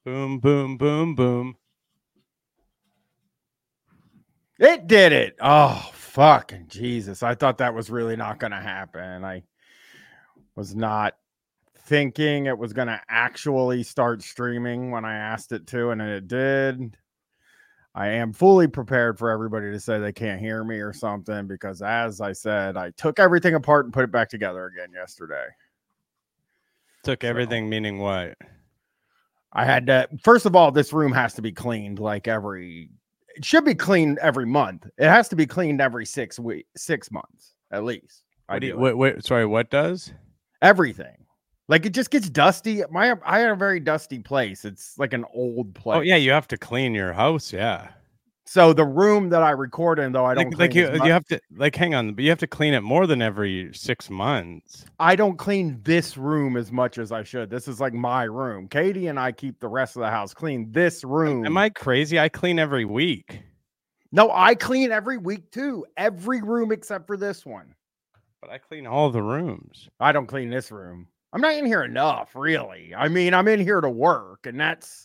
Boom, boom, boom, boom. It did it. Oh, fucking Jesus. I thought that was really not going to happen. I was not thinking it was going to actually start streaming when I asked it to, and it did. I am fully prepared for everybody to say they can't hear me or something because, as I said, I took everything apart and put it back together again yesterday. Took everything, meaning what? I had to, first of all, this room has to be cleaned like it should be cleaned every month. It has to be cleaned every 6 months at least. Sorry, what does? Everything. Like it just gets dusty. I had a very dusty place. It's like an old place. Oh yeah, you have to clean your house. Yeah. So the room that I record in, though, I don't you have to hang on, but you have to clean it more than every 6 months. I don't clean this room as much as I should. This is like my room. Katie and I keep the rest of the house clean. This room. Am I crazy? I clean every week. No, I clean every week too. Every room except for this one. But I clean all the rooms. I don't clean this room. I'm not in here enough, really. I mean, I'm in here to work, and that's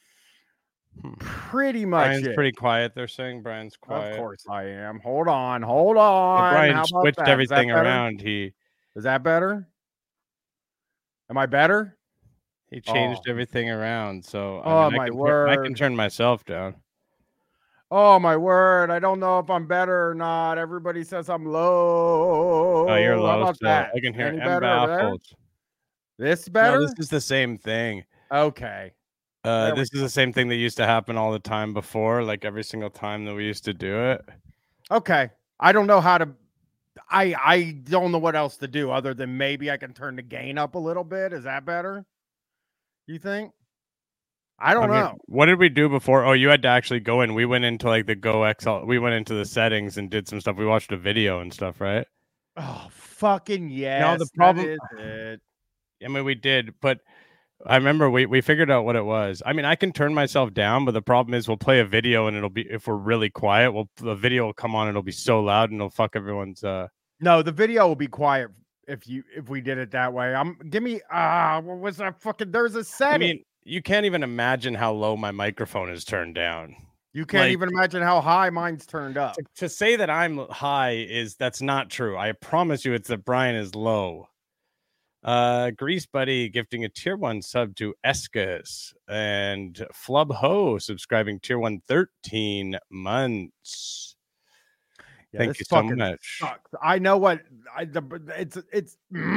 pretty much Brian's it. pretty quiet. They're saying Brian's quiet. Of course I am. Hold on. Brian switched everything around. Is that better? Am I better? He changed everything around. So word. I can turn myself down. Oh my word. I don't know if I'm better or not. Everybody says I'm low. Oh, you're low. How about that? I can hear Any M baffles. This better? No, this is the same thing. Okay. This is the same thing that used to happen all the time before, like every single time that we used to do it. Okay. I don't know how to I don't know what else to do other than maybe I can turn the gain up a little bit. Is that better? You think? I don't know. What did we do before? Oh, you had to actually go in. We went into like the Go XL. We went into the settings and did some stuff. We watched a video and stuff, right? Oh, fucking yes. No, the problem is it. I mean, we did, but I remember we figured out what it was. I mean, I can turn myself down, but the problem is we'll play a video and it'll be, if we're really quiet, the video will come on and it'll be so loud and it'll fuck everyone's No, the video will be quiet if we did it that way. What was that fucking, there's a setting. I mean, you can't even imagine how low my microphone is turned down. You can't even imagine how high mine's turned up. To say that I'm high that's not true. I promise you it's that Brian is low. Grease Buddy gifting a tier 1 sub to Escas, and Flub Ho subscribing tier 1 13 months. Yeah, thank you so much. Sucks. I know what it's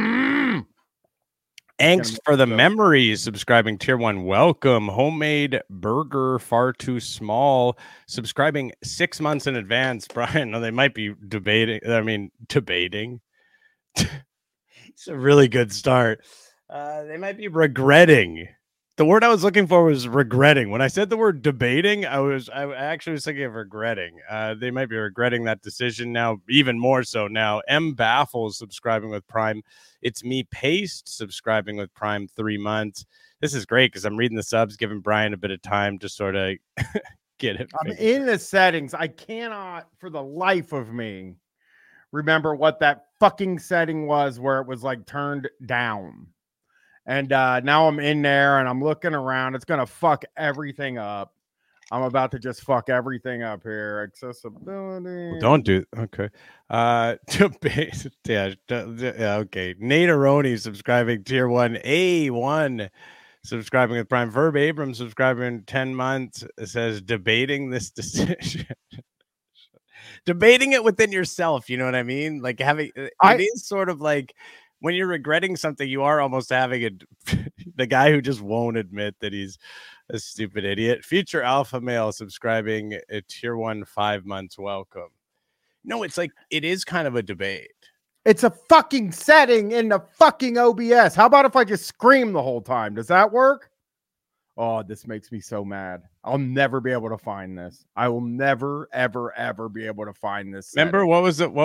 Angst for the memories subscribing tier 1. Welcome. Homemade burger far too small subscribing 6 months in advance. Brian, no, they might be debating. It's a really good start. They might be regretting. The word I was looking for was regretting. When I said the word debating, I actually was thinking of regretting. They might be regretting that decision now, even more so now. M Baffles subscribing with Prime. It's Me Paste subscribing with Prime 3 months. This is great because I'm reading the subs, giving Brian a bit of time to sort of get it. I'm in the settings. I cannot, for the life of me, remember what that fucking setting was where it was like turned down. And now I'm in there and I'm looking around. It's going to fuck everything up. I'm about to just fuck everything up here. Accessibility. Well, don't do okay. Okay. Nate Aroni subscribing tier 1. A1 subscribing with Prime. Verb Abrams subscribing 10 months. It says debating this decision. Debating it within yourself, you know what I mean? Like it is sort of like when you're regretting something, you are almost having the guy who just won't admit that he's a stupid idiot. Future alpha male subscribing a tier 1 5 months. Welcome. No, it's like it is kind of a debate. It's a fucking setting in the fucking OBS. How about if I just scream the whole time? Does that work? Oh, this makes me so mad. I'll never be able to find this. I will never, ever, ever be able to find this. Remember, what was it?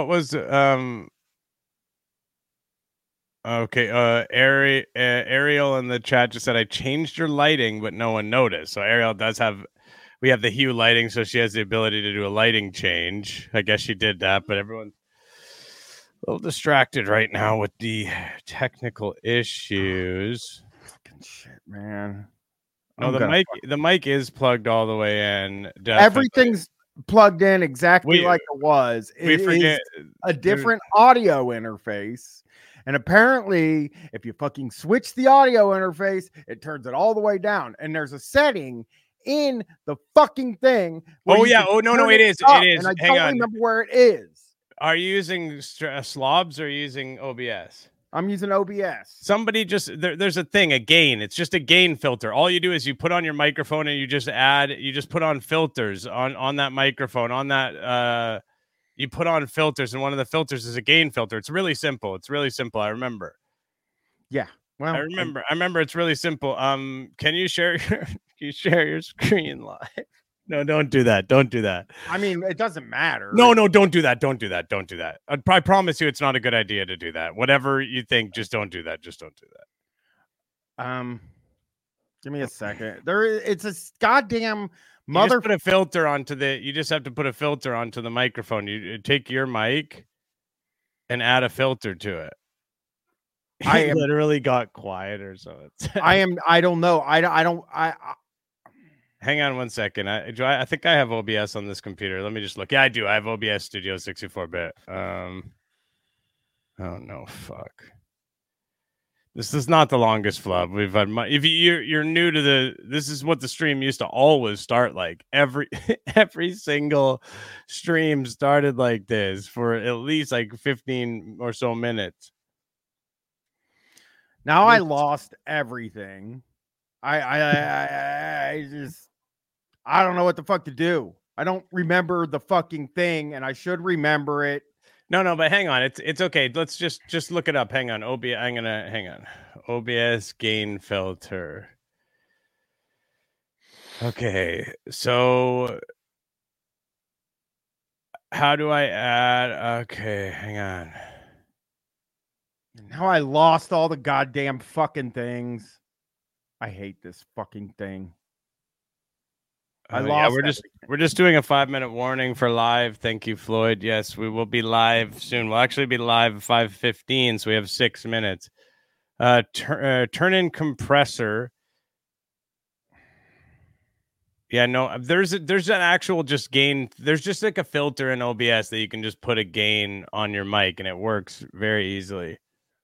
Okay, Ariel in the chat just said, I changed your lighting, but no one noticed. So Ariel we have the Hue lighting, so she has the ability to do a lighting change. I guess she did that, but everyone's a little distracted right now with the technical issues. Fucking shit, man. No, the mic is plugged all the way in. Definitely. Everything's plugged in exactly like it was. It is a different audio interface. And apparently, if you fucking switch the audio interface, it turns it all the way down. And there's a setting in the fucking thing. Oh, yeah. Oh, no, it is. It is. And I don't remember where it is. Are you using slobs or using OBS? I'm using OBS. Somebody there's a thing, a gain. It's just a gain filter. All you do is you put on your microphone and you just put on filters on that microphone, on that, you put on filters, and one of the filters is a gain filter. It's really simple. I remember. Yeah. Well, I remember it's really simple. Can you share your screen live? No, don't do that. Don't do that. I mean, it doesn't matter. No, don't do that. Don't do that. Don't do that. I promise you it's not a good idea to do that. Whatever you think, just don't do that. Just don't do that. Give me a second. It's a goddamn You just put a filter onto you just have to put a filter onto the microphone. You take your mic and add a filter to it. I literally got quiet or so. I don't know. Hang on 1 second. I think I have OBS on this computer. Let me just look. Yeah, I do. I have OBS Studio 64-bit. Oh no, fuck. This is not the longest flub we've had. If you're new to this is what the stream used to always start like. Every single stream started like this for at least like 15 or so minutes. Now I lost everything. I don't know what the fuck to do. I don't remember the fucking thing, and I should remember it. No, but hang on. It's okay. Let's just look it up. Hang on. Hang on. OBS gain filter. Okay. So how do I add? Okay, hang on. Now I lost all the goddamn fucking things. I hate this fucking thing. We're just doing a 5-minute warning for live. Thank you, Floyd. Yes, we will be live soon. We'll actually be live at 5:15, so we have 6 minutes. Turn in compressor. Yeah, no, there's an actual just gain. There's just like a filter in OBS that you can just put a gain on your mic, and it works very easily.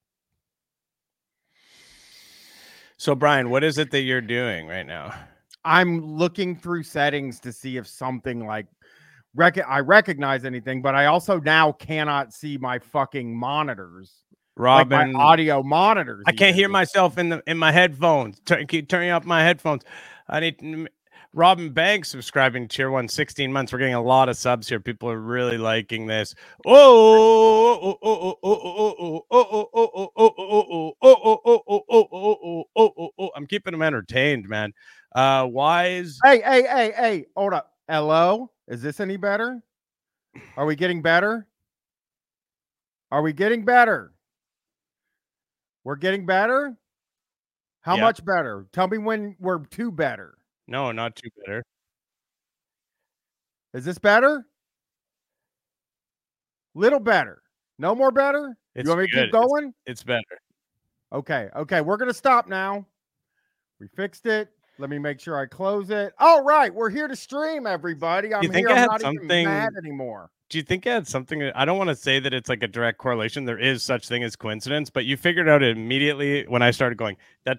So, Brian, what is it that you're doing right now? I'm looking through settings to see if something like I recognize anything, but I also now cannot see my fucking monitors. Robin, like my audio monitors. I can't hear myself in my headphones. Keep turning up my headphones. I need Robin Banks subscribing to Tier 1 16 months. We're getting a lot of subs here. People are really liking this. I'm keeping them entertained, man. Wise. Hey, hold up. Hello? Is this any better? Are we getting better? We're getting better. How much better? Tell me when we're too better. No, not too better. Is this better? Little better. No more better? You want me to keep going? It's better. Okay. We're going to stop now. We fixed it. Let me make sure I close it. All right. We're here to stream, everybody. I'm here. I'm not even mad anymore. Do you think it had something? I don't want to say that it's like a direct correlation. There is such thing as coincidence, but you figured out immediately when I started going. No.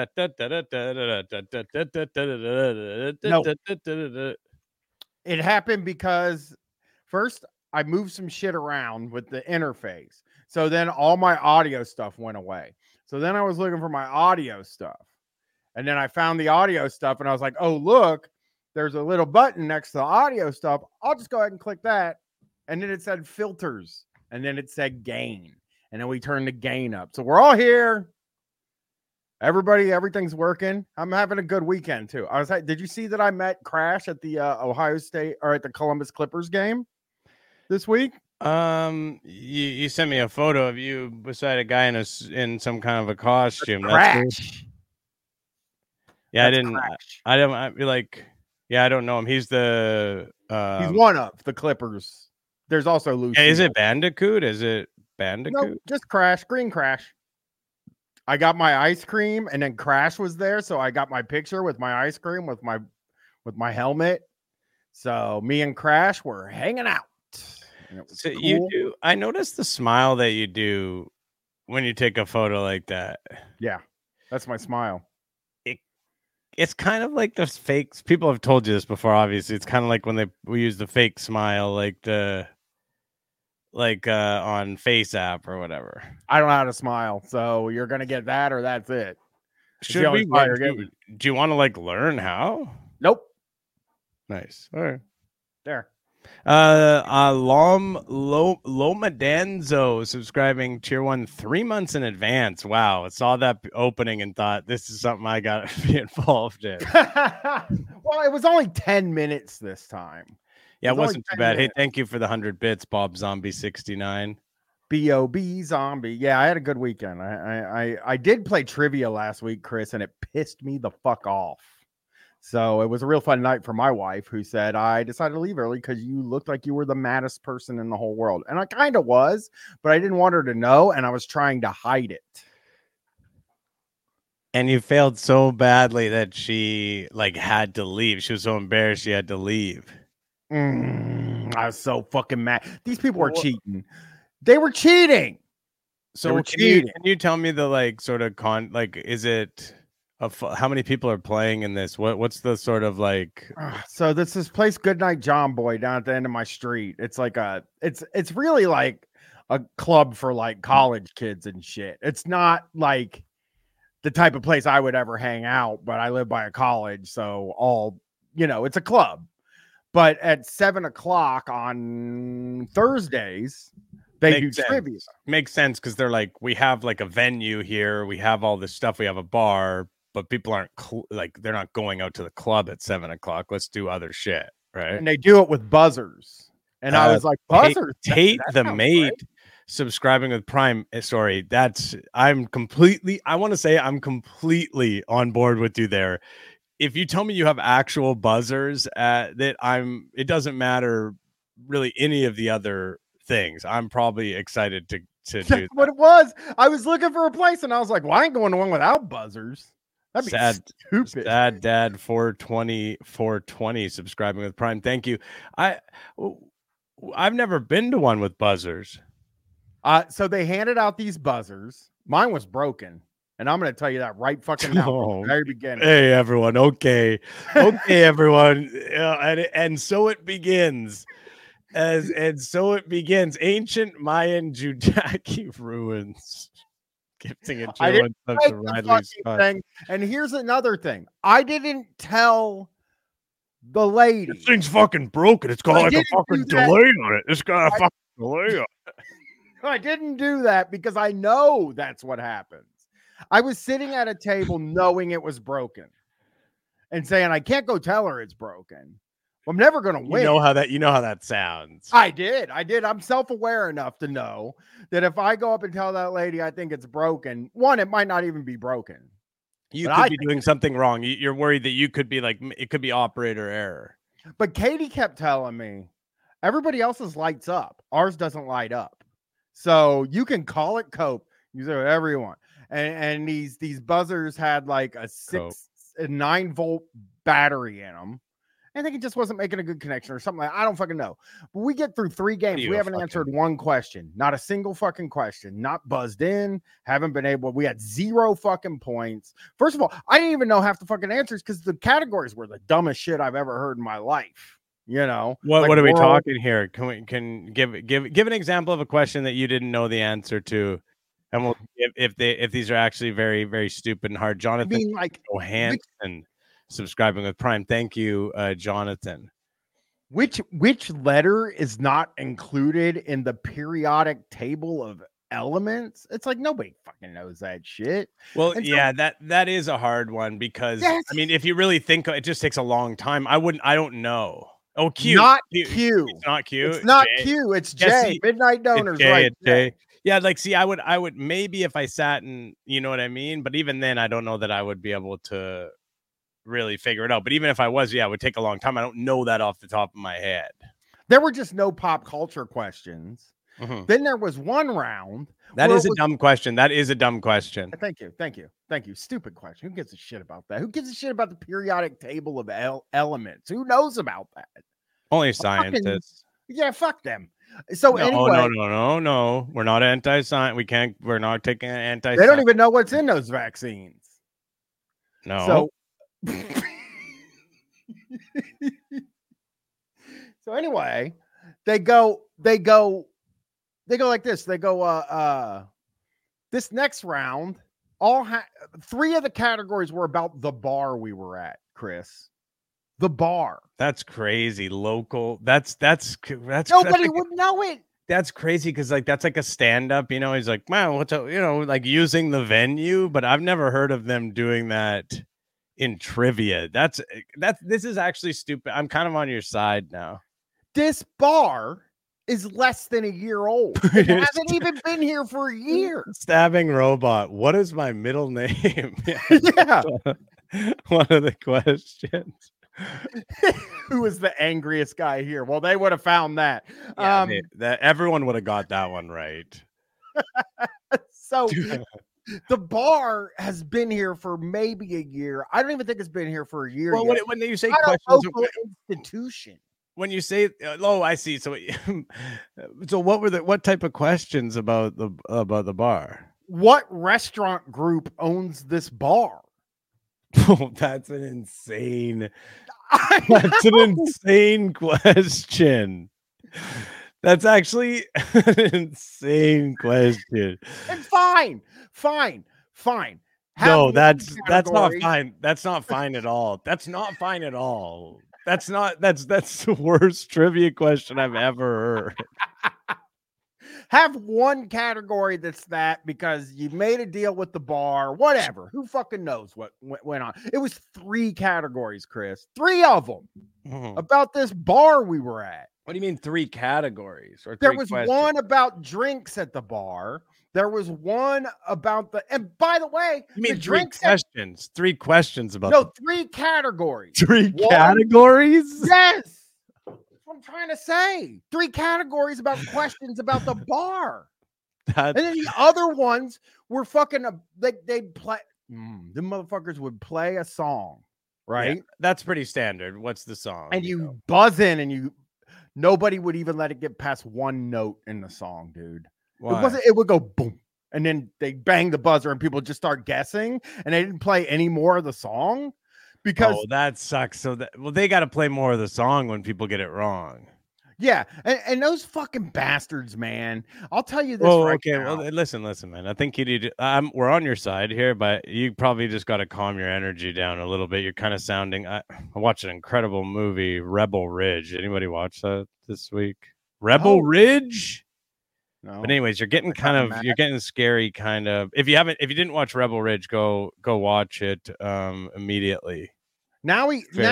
It happened because first I moved some shit around with the interface. So then all my audio stuff went away. So then I was looking for my audio stuff. And then I found the audio stuff and I was like, oh, look, there's a little button next to the audio stuff. I'll just go ahead and click that. And then it said filters. And then it said gain. And then we turned the gain up. So we're all here. Everything's working. I'm having a good weekend too. Did you see that I met Crash at the Ohio State or at the Columbus Clippers game this week? You sent me a photo of you beside a guy in some kind of a costume. Crash. Yeah, I don't know him. He's he's one of the Clippers. There's also Lucy. Is it Bandicoot? No, just Crash. Green Crash. I got my ice cream, and then Crash was there, so I got my picture with my ice cream with my helmet. So me and Crash were hanging out, and it was So you cool. do. I noticed the smile that you do when you take a photo like that. Yeah, that's my smile. It's kind of like those fakes. People have told you this before. Obviously, it's kind of like when we use the fake smile, on Face App or whatever. I don't know how to smile, so you're gonna get that, or that's it. Should we? Do you want to like learn how? Nope. Nice. All right. There. Lomadanzo subscribing tier 1 3 months in advance. Wow. I saw that opening and thought this is something I got to be involved in. Well, it was only 10 minutes this time. Yeah, it wasn't too bad. Hey, thank you for the 100 bits, Bob Zombie 69. B.O.B. Zombie. Yeah, I had a good weekend. I did play trivia last week, Chris, and it pissed me the fuck off. So it was a real fun night for my wife, who said, I decided to leave early because you looked like you were the maddest person in the whole world. And I kind of was, but I didn't want her to know, and I was trying to hide it. And you failed so badly that she had to leave. She was so embarrassed she had to leave. I was so fucking mad. These people were cheating. They were cheating. So can you tell me the sort of is it... how many people are playing in this? What's the sort of So this place Goodnight John Boy down at the end of my street. It's like it's really like a club for like college kids and shit. It's not like the type of place I would ever hang out, but I live by a college, so it's a club. But at 7:00 on Thursdays, they do trivia. Makes sense, because they're like, we have like a venue here, we have all this stuff, we have a bar. But people aren't they're not going out to the club at 7:00. Let's do other shit, right? And they do it with buzzers. And I was like, buzzers. Tate the Mate subscribing with Prime. Sorry, I'm completely on board with you there. If you tell me you have actual buzzers, it doesn't matter really any of the other things. I'm probably excited to do that. What it was. I was looking for a place, and I was like, well, I ain't going to one without buzzers. That'd be stupid. Sad Dad 420 subscribing with Prime. Thank you. I've never been to one with buzzers. So they handed out these buzzers. Mine was broken, and I'm going to tell you that right fucking now. From the very beginning. Hey everyone. Okay, everyone. And so it begins. So it begins. Ancient Mayan Judaki ruins. Gifting a tier 1 to Riley Scott. And here's another thing. I didn't tell the lady. This thing's fucking broken. It's got like a fucking delay on it. It's got a fucking delay on it. I didn't do that because I know that's what happens. I was sitting at a table knowing it was broken and saying, I can't go tell her it's broken. I'm never going to win. You know how that sounds. I did. I'm self-aware enough to know that if I go up and tell that lady I think it's broken, one, it might not even be broken. You could be doing something wrong. You're worried that you could be it could be operator error. But Katie kept telling me everybody else's lights up. Ours doesn't light up. So you can call it cope. You say whatever you want. And these buzzers had like a 9-volt battery in them. I think it just wasn't making a good connection or something like that. I don't fucking know. But we get through 3 games. We haven't answered one question. Not a single fucking question. Not buzzed in. Haven't been able. We had 0 fucking points. First of all, I didn't even know half the fucking answers because the categories were the dumbest shit I've ever heard in my life. You know what are we talking here? Can give an example of a question that you didn't know the answer to, and we'll if these are actually very, very stupid and hard. Jonathan Johansson subscribing with Prime. Thank you, Jonathan. Which letter is not included in the periodic table of elements? It's like nobody fucking knows that shit. Well, and that is a hard one because I mean, if you really think it just takes a long time. I don't know. Oh, Q. Not Q. It's not Q. It's not J. Q. It's J. Yeah, Midnight Donors, right? J. Yeah, I would maybe if I sat and you know what I mean, but even then I don't know that I would be able to really figure it out. But even if I was, it would take a long time. I don't know that off the top of my head. There were just no pop culture questions. Mhm. Then there was one round. That where is it a was- dumb question. That is a dumb question. Thank you. Stupid question. Who gives a shit about that? Who gives a shit about the periodic table of elements? Who knows about that? Only Fucking, scientists. yeah, fuck them. So No, anyway, no. We're not anti-science. We're not taking an anti-science. they don't even know what's in those vaccines. No. So, so anyway, they go like this. They go, this next round, three of the categories were about the bar we were at, Chris. The bar. That's crazy. Local. That's Nobody would know it. That's crazy because like that's like a stand-up, you know. He's like, man, what's up, you know, like using the venue, but I've never heard of them doing that in trivia. This is actually stupid. I'm kind of on your side now. This bar is less than a year old. It hasn't even been here for a year. Stabbing robot. What is my middle name? Yeah. One of the questions. Who is the angriest guy here? Well, they would have found that. Yeah, that everyone would have got that one right. So the bar has been here for maybe a year. I don't even think it's been here for a year. Well, yet. when you say Not questions, a local institution. When you say, oh, I see. So, so what type of questions about the bar? What restaurant group owns this bar? Oh, that's an insane. That's an insane question. That's actually an insane question. And fine. No, that's not fine. That's not fine at all. That's not fine at all. That's the worst trivia question I've ever heard. Have one category that's that because you made a deal with the bar, whatever. Who fucking knows what went on? It was 3 categories, Chris. 3 of them about this bar we were at. What do you mean 3 categories? Or 3 there was questions? one about drinks at the bar. There was one about and by the way, you mean the 3 drinks questions? 3 questions about no 3 categories. 3 categories? Yes. I'm trying to say 3 categories about questions about the bar. And then the other ones were fucking they'd play the motherfuckers would play a song, right? Yeah, that's pretty standard. What's the song? And you buzz in and nobody would even let it get past one note in the song, dude. Why? It would go boom. And then they bang the buzzer and people just start guessing and they didn't play any more of the song. Because that sucks. So they got to play more of the song when people get it wrong. Yeah, and those fucking bastards, man. I'll tell you this. Now. Well, listen, man. I think you need. We're on your side here, but you probably just got to calm your energy down a little bit. You're kind of sounding. I watched an incredible movie, Rebel Ridge. Anybody watch that this week? Rebel Ridge. No. But anyways, you're getting you're getting scary. Kind of. If you didn't watch Rebel Ridge, go watch it immediately. Now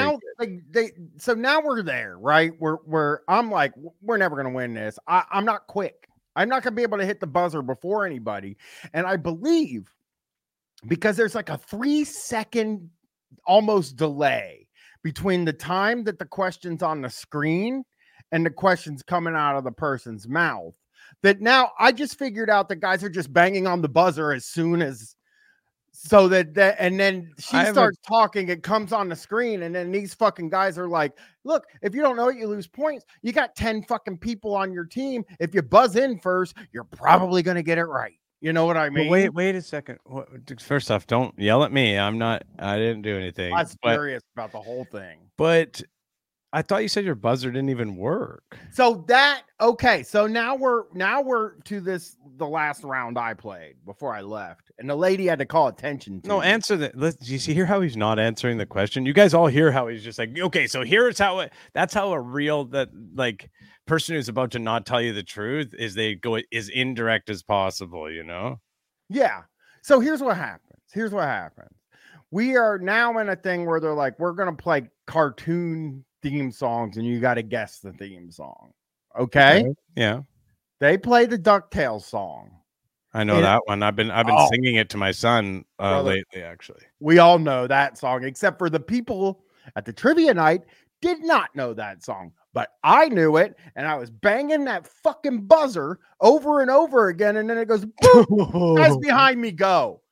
so now we're there, right? I'm like, we're never gonna win this. I'm not quick. I'm not gonna be able to hit the buzzer before anybody. And I believe because there's like a 3-second almost delay between the time that the question's on the screen and the questions coming out of the person's mouth. That now I just figured out that guys are just banging on the buzzer as soon as so that and then she starts talking, it comes on the screen, and then these fucking guys are like, look, if you don't know it, you lose points. You got 10 fucking people on your team. If you buzz in first, you're probably gonna get it right. You know what I mean? Well, wait a second. First off, don't yell at me. I didn't do anything. I was curious about the whole thing. But I thought you said your buzzer didn't even work. So so now we're to the last round I played before I left, and the lady had to call attention to me. Answer that. Do you hear how he's not answering the question? You guys all hear how he's just like, okay, so here's how that's how a real person who's about to not tell you the truth is they go as indirect as possible, you know? Yeah. So here's what happens. We are now in a thing where they're like, we're gonna play cartoon theme songs and you got to guess the theme song. Okay? Yeah. They play the DuckTales song. I know that one. I've been singing it to my son lately, actually. We all know that song, except for the people at the trivia night did not know that song. But I knew it, and I was banging that fucking buzzer over and over again, and then it goes, boom, guys behind me go.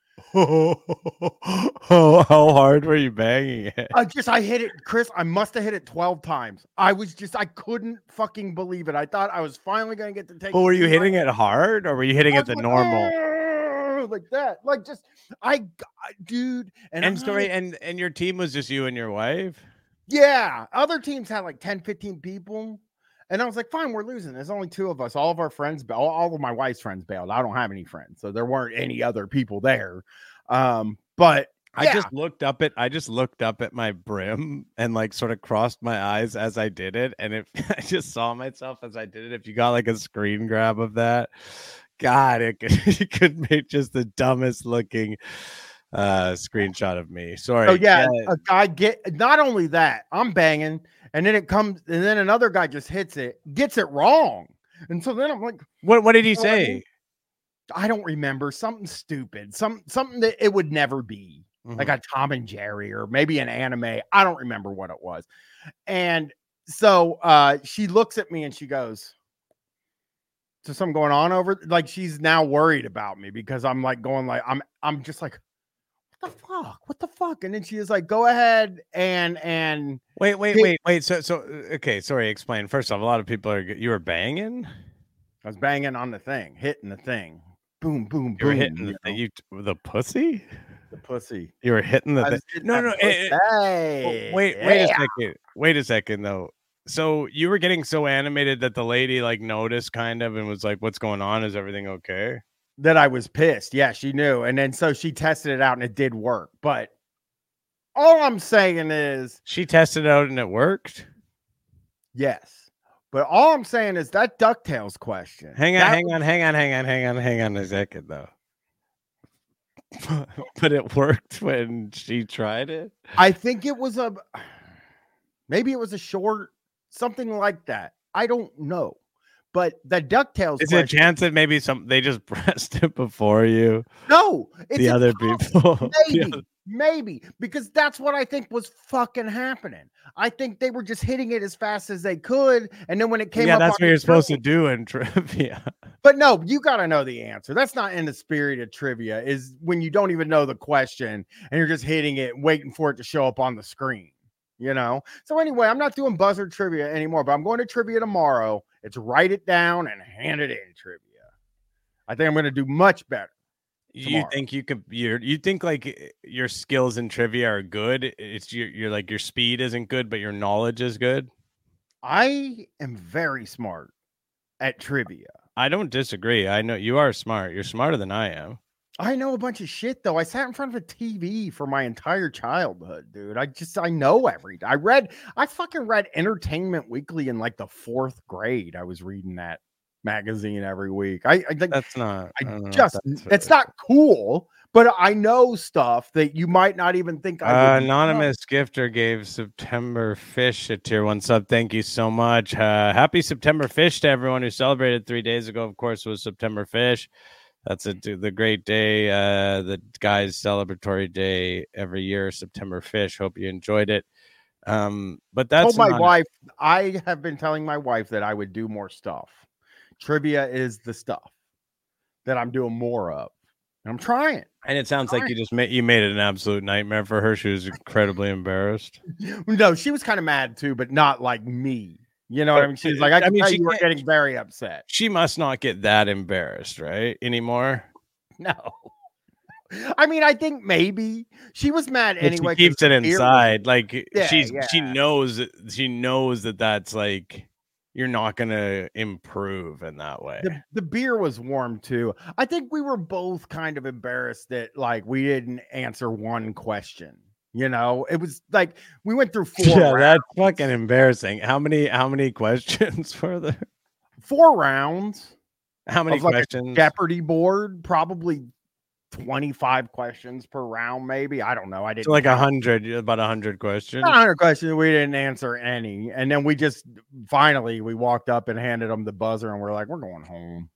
How hard were you banging it? I hit it, Chris. I must have hit it 12 times. I couldn't fucking believe it. I thought I was finally going to get to take. But were you hitting it hard, or were you hitting it the normal? Like that, like just dude. And your team was just you and your wife? Yeah, other teams had like 10, 15 people. And I was like, fine, we're losing. There's only 2 of us. All of our friends, all of my wife's friends bailed. I don't have any friends, so there weren't any other people there. But I just looked up at my brim and like sort of crossed my eyes as I did it. And I just saw myself as I did it. If you got like a screen grab of that, God, it could make just the dumbest looking screenshot of me. Sorry. Oh yeah, a guy not only that, I'm banging, and then it comes, and then another guy just gets it wrong, and so then I'm like, what did he say? I don't remember. Something stupid, something that it would never be, like a Tom and Jerry or maybe an anime. I don't remember what it was, and so she looks at me and she goes, "So something going on over?" Like she's now worried about me because I'm like going like I'm just like, what the fuck? And then she is like, go ahead and wait. So okay, sorry, explain. First off, a lot of people you were banging? I was banging on the thing, hitting the thing. Boom, boom, boom. You were hitting the thing. The pussy? The pussy. You were hitting the thing. No. Hey, Wait a second though. So you were getting so animated that the lady like noticed kind of and was like, what's going on? Is everything okay? That I was pissed. Yeah, she knew. And then so she tested it out and it did work. But all I'm saying is she tested it out and it worked. Yes. But all I'm saying is that DuckTales question. Hang on a second though. But it worked when she tried it. I think it was maybe it was a short, something like that. I don't know. But the DuckTales is a chance that maybe they just pressed it before you. No, it's the other people. Maybe because that's what I think was fucking happening. I think they were just hitting it as fast as they could, and then when it came up, that's what you're supposed to do in trivia. But no, you got to know the answer. That's not in the spirit of trivia. Is when you don't even know the question and you're just hitting it, waiting for it to show up on the screen. You know. So anyway, I'm not doing buzzer trivia anymore, but I'm going to trivia tomorrow. It's write it down and hand it in trivia. I think I'm going to do much better. Tomorrow. You think you could? You think like your skills in trivia are good? It's you're like your speed isn't good, but your knowledge is good. I am very smart at trivia. I don't disagree. I know you are smart. You're smarter than I am. I know a bunch of shit though. I sat in front of a TV for my entire childhood, dude. I know everything. I fucking read Entertainment Weekly in like the 4th grade. I was reading that magazine every week. I think that's not. It's not cool, but I know stuff that you might not even think. Anonymous gifter gave September Fish a tier 1 sub. Thank you so much. Happy September Fish to everyone who celebrated 3 days ago. Of course, was September Fish. That's the great day, the guys' celebratory day every year, September Fish. Hope you enjoyed it. But that's my wife. I have been telling my wife that I would do more stuff. Trivia is the stuff that I'm doing more of. I'm trying. And it sounds like you made it an absolute nightmare for her. She was incredibly embarrassed. No, she was kind of mad too, but not like me. You know what I mean? She's like, I mean, you were getting very upset. She must not get that embarrassed, right? Anymore? No. I mean, I think maybe she was mad anyway. She keeps it inside. Like she knows that that's like you're not gonna improve in that way. The beer was warm too. I think we were both kind of embarrassed that like we didn't answer one question. You know, it was like we went through 4 rounds. That's fucking embarrassing. How many questions were there? 4 rounds. How many questions? Like Jeopardy board, probably 25 questions per round, maybe. I don't know. I didn't. So like 100, about 100 questions. 100 questions. We didn't answer any, and then we walked up and handed them the buzzer, and we're like, we're going home.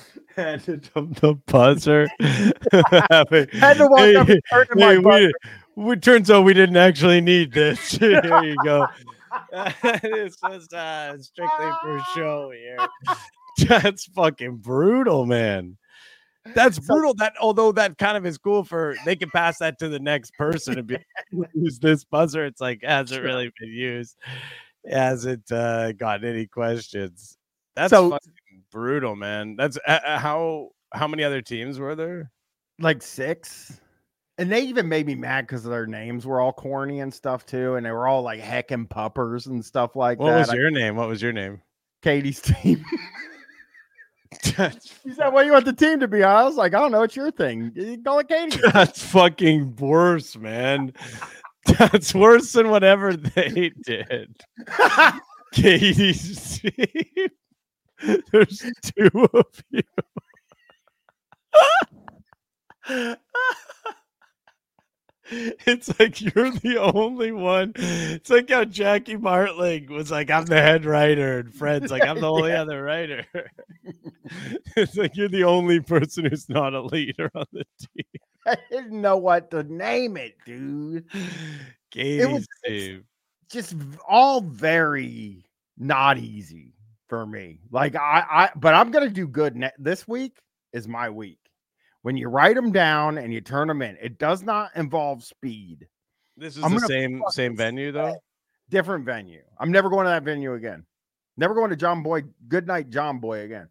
Handed him the buzzer. Had to walk up and turn to my buzzer. It turns out we didn't actually need this. Here you go. This was strictly for show here. That's fucking brutal, man. That's brutal. That although that kind of is cool for they can pass that to the next person and be like, use this buzzer. It's like hasn't really been used. Hasn't gotten any questions. That's fucking brutal, man. That's how many other teams were there? Like 6. And they even made me mad because their names were all corny and stuff too. And they were all like heckin' puppers and stuff like that. What was your name? What was your name? Katie's team. He said, "What do you want the team to be?" I was like, "I don't know. It's your thing. You call it Katie." That's fucking worse, man. That's worse than whatever they did. Katie's team. There's 2 of you. It's like you're the only one. It's like how Jackie Martling was like, I'm the head writer, and Fred's like, I'm the only other writer. It's like you're the only person who's not a leader on the team. I didn't know what to name it, dude. Katie's team. Just all very not easy for me. Like but I'm gonna do good. This week is my week. When you write them down and you turn them in, it does not involve speed. This is the same venue, though? Different venue. I'm never going to that venue again. Never going to John Boy. Good night, John Boy again.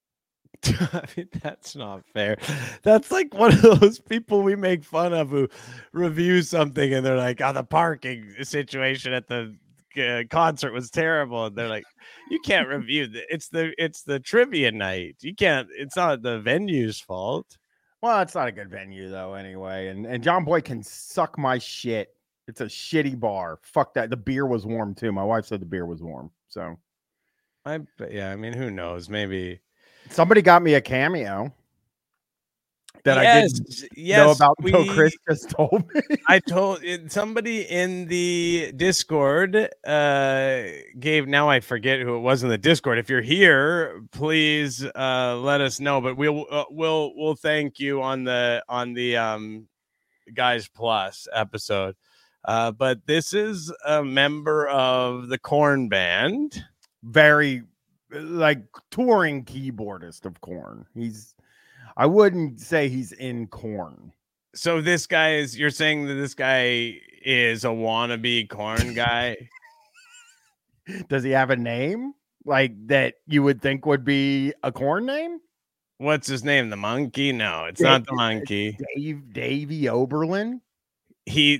I mean, that's not fair. That's like one of those people we make fun of who review something and they're like, the parking situation at the concert was terrible. And they're like, you can't review it's the trivia night. You can't. It's not the venue's fault. Well, it's not a good venue though, anyway. And John Boy can suck my shit. It's a shitty bar. Fuck that. The beer was warm too. My wife said the beer was warm. So, I mean, who knows? Maybe somebody got me a cameo that I didn't know about until Chris just told me. I told somebody in the Discord gave. Now I forget who it was in the Discord. If you're here, please let us know. But we'll thank you on the Guys Plus episode. But this is a member of the Korn band, very like touring keyboardist of Korn. I wouldn't say he's in Korn. So this guy you're saying that this guy is a wannabe Korn guy? Does he have a name like that you would think would be a Korn name? What's his name? The Monkey? No, it's not the Monkey. Davey Oberlin. He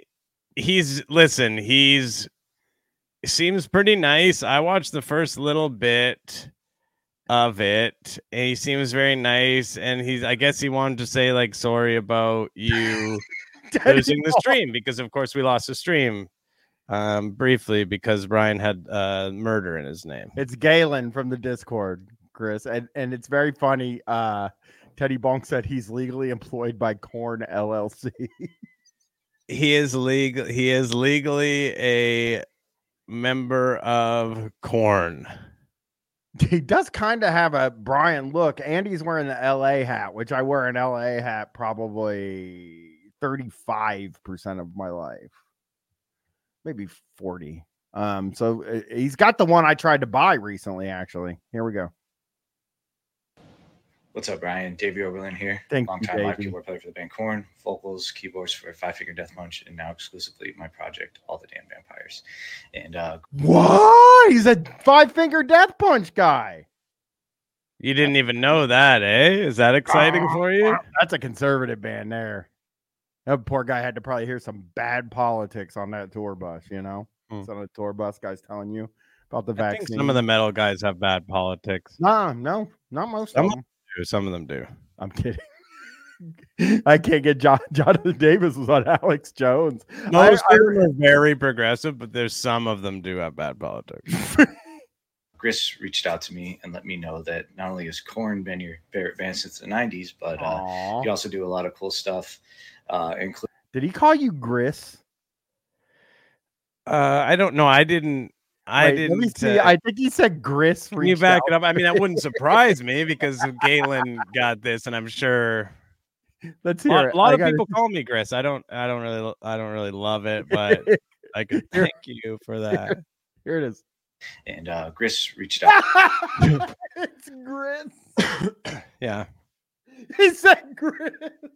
seems pretty nice. I watched the first little bit of it and he seems very nice, and I guess he wanted to say like sorry about you losing the stream, because of course we lost the stream briefly because Brian had murder in his name. It's Galen from the Discord, Chris, and it's very funny. Teddy Bonk said he's legally employed by Korn LLC. He is legally a member of Korn. He does kind of have a Brian look. Andy's wearing the LA hat, which I wear an LA hat probably 35% of my life, maybe 40. So he's got the one I tried to buy recently, actually. Here we go. What's up, Brian? Davey Oberlin here. Long-time live keyboard player for the band Korn, vocals, keyboards for Five Finger Death Punch, and now exclusively my project, All the Damn Vampires. And what? He's a Five Finger Death Punch guy. You didn't even know that, eh? Is that exciting for you? That's a conservative band there. That poor guy had to probably hear some bad politics on that tour bus, you know? Some of the tour bus guys telling you about the vaccine. I think some of the metal guys have bad politics. No, not most of them. Some of them do. I'm kidding. I can't get Jonathan Davis was on Alex Jones. Most of them are very progressive, but there's some of them do have bad politics. Chris reached out to me and let me know that not only has Korn been your favorite band since the 90s, but you also do a lot of cool stuff. Did he call you Gris? I don't know. I didn't. Let me see. I think he said Gris. Can you back it up? I mean, that wouldn't surprise me because Galen got this, and I'm sure Let's hear it. A lot of people call me Gris. I don't really love it, but I could thank you for that. Here it is. And Gris reached out. It's Gris. Yeah. He said Gris.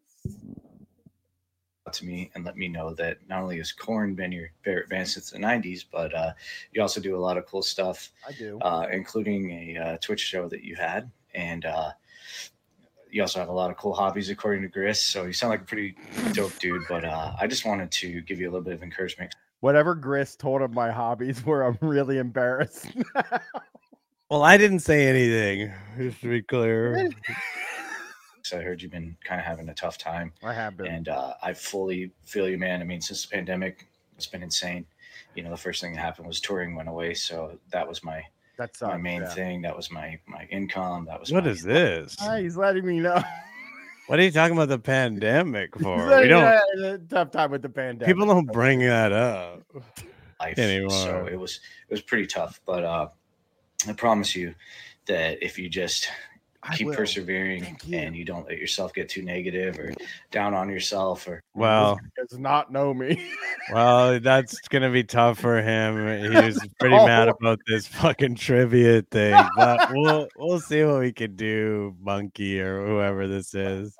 To me and let me know that not only has Korn been your favorite band since the 90s, but you also do a lot of cool stuff. I do. Including a Twitch show that you had. And you also have a lot of cool hobbies, according to Gris. So you sound like a pretty dope dude. But I just wanted to give you a little bit of encouragement. Whatever Gris told of my hobbies were, I'm really embarrassed. Well, I didn't say anything, just to be clear. So I heard you've been kind of having a tough time. I have been. And I fully feel you, man. I mean, since the pandemic, it's been insane. You know, the first thing that happened was touring went away. So that was my main thing. That was my income. That was what is this? He's letting me know. What are you talking about the pandemic for? We don't tough time with the pandemic. People don't bring that up life anymore. So it was pretty tough. But I promise you that if you just keep persevering and you don't let yourself get too negative or down on yourself, or does not know me. Well, that's gonna be tough for him. He's pretty mad about this fucking trivia thing, but we'll see what we can do, Monkey or whoever this is.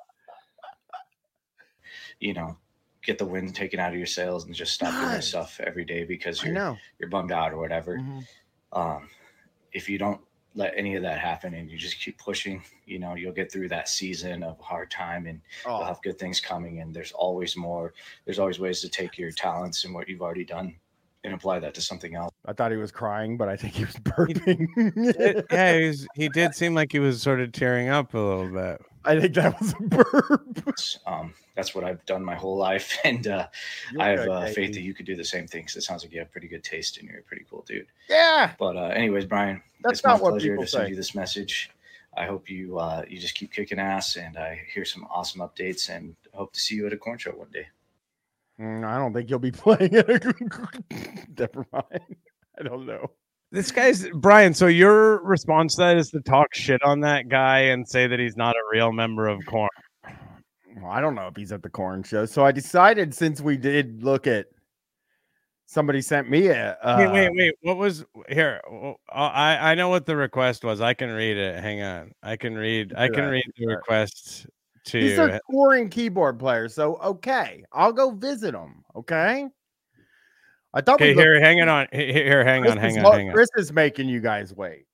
You know, get the wind taken out of your sails and just stop doing stuff every day because you're bummed out or whatever. Mm-hmm. If you don't let any of that happen and you just keep pushing, you know, you'll get through that season of hard time and you'll have good things coming. And there's always more. There's always ways to take your talents and what you've already done and apply that to something else. I thought he was crying, but I think he was burping. He did seem like he was sort of tearing up a little bit. I think that was a burp. That's what I've done my whole life. And I have faith that you could do the same thing. Because it sounds like you have pretty good taste and you're a pretty cool dude. Yeah. But anyways, Brian, it's my pleasure to send you this message. I hope you you just keep kicking ass and I hear some awesome updates and hope to see you at a Korn show one day. I don't think you'll be playing it. Never mind. I don't know. This guy's Brian. So your response to that is to talk shit on that guy and say that he's not a real member of Korn. Well, I don't know if he's at the Korn show. So I decided, since we did look at, somebody sent me a. Wait. What was here? I know what the request was. I can read it. Hang on. I can read the request to you. He's a touring keyboard player. So okay, I'll go visit him. Okay. I thought. Okay, here, hang on. Hang on. Chris is making you guys wait.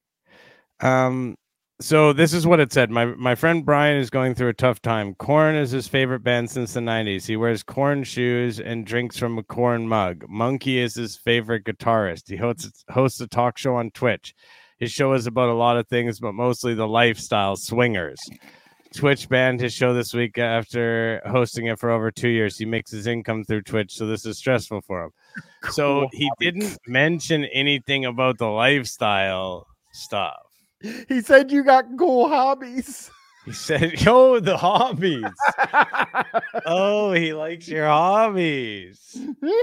So this is what it said. My friend Brian is going through a tough time. Korn is his favorite band since the 90s. He wears Korn shoes and drinks from a Korn mug. Monkey is his favorite guitarist. He hosts a talk show on Twitch. His show is about a lot of things, but mostly the lifestyle swingers. Twitch banned his show this week after hosting it for over 2 years. He makes his income through Twitch, so this is stressful for him. Cool. So he didn't mention anything about the lifestyle stuff. He said you got cool hobbies. He said, yo, the hobbies. Oh, he likes your hobbies.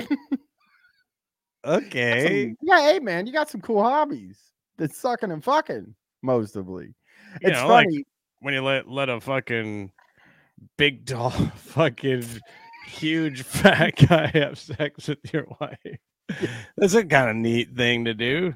Okay. Hey, man, you got some cool hobbies. That's sucking and fucking, mostly. It's funny. Like when you let a fucking big doll, fucking huge fat guy have sex with your wife. That's a kind of neat thing to do.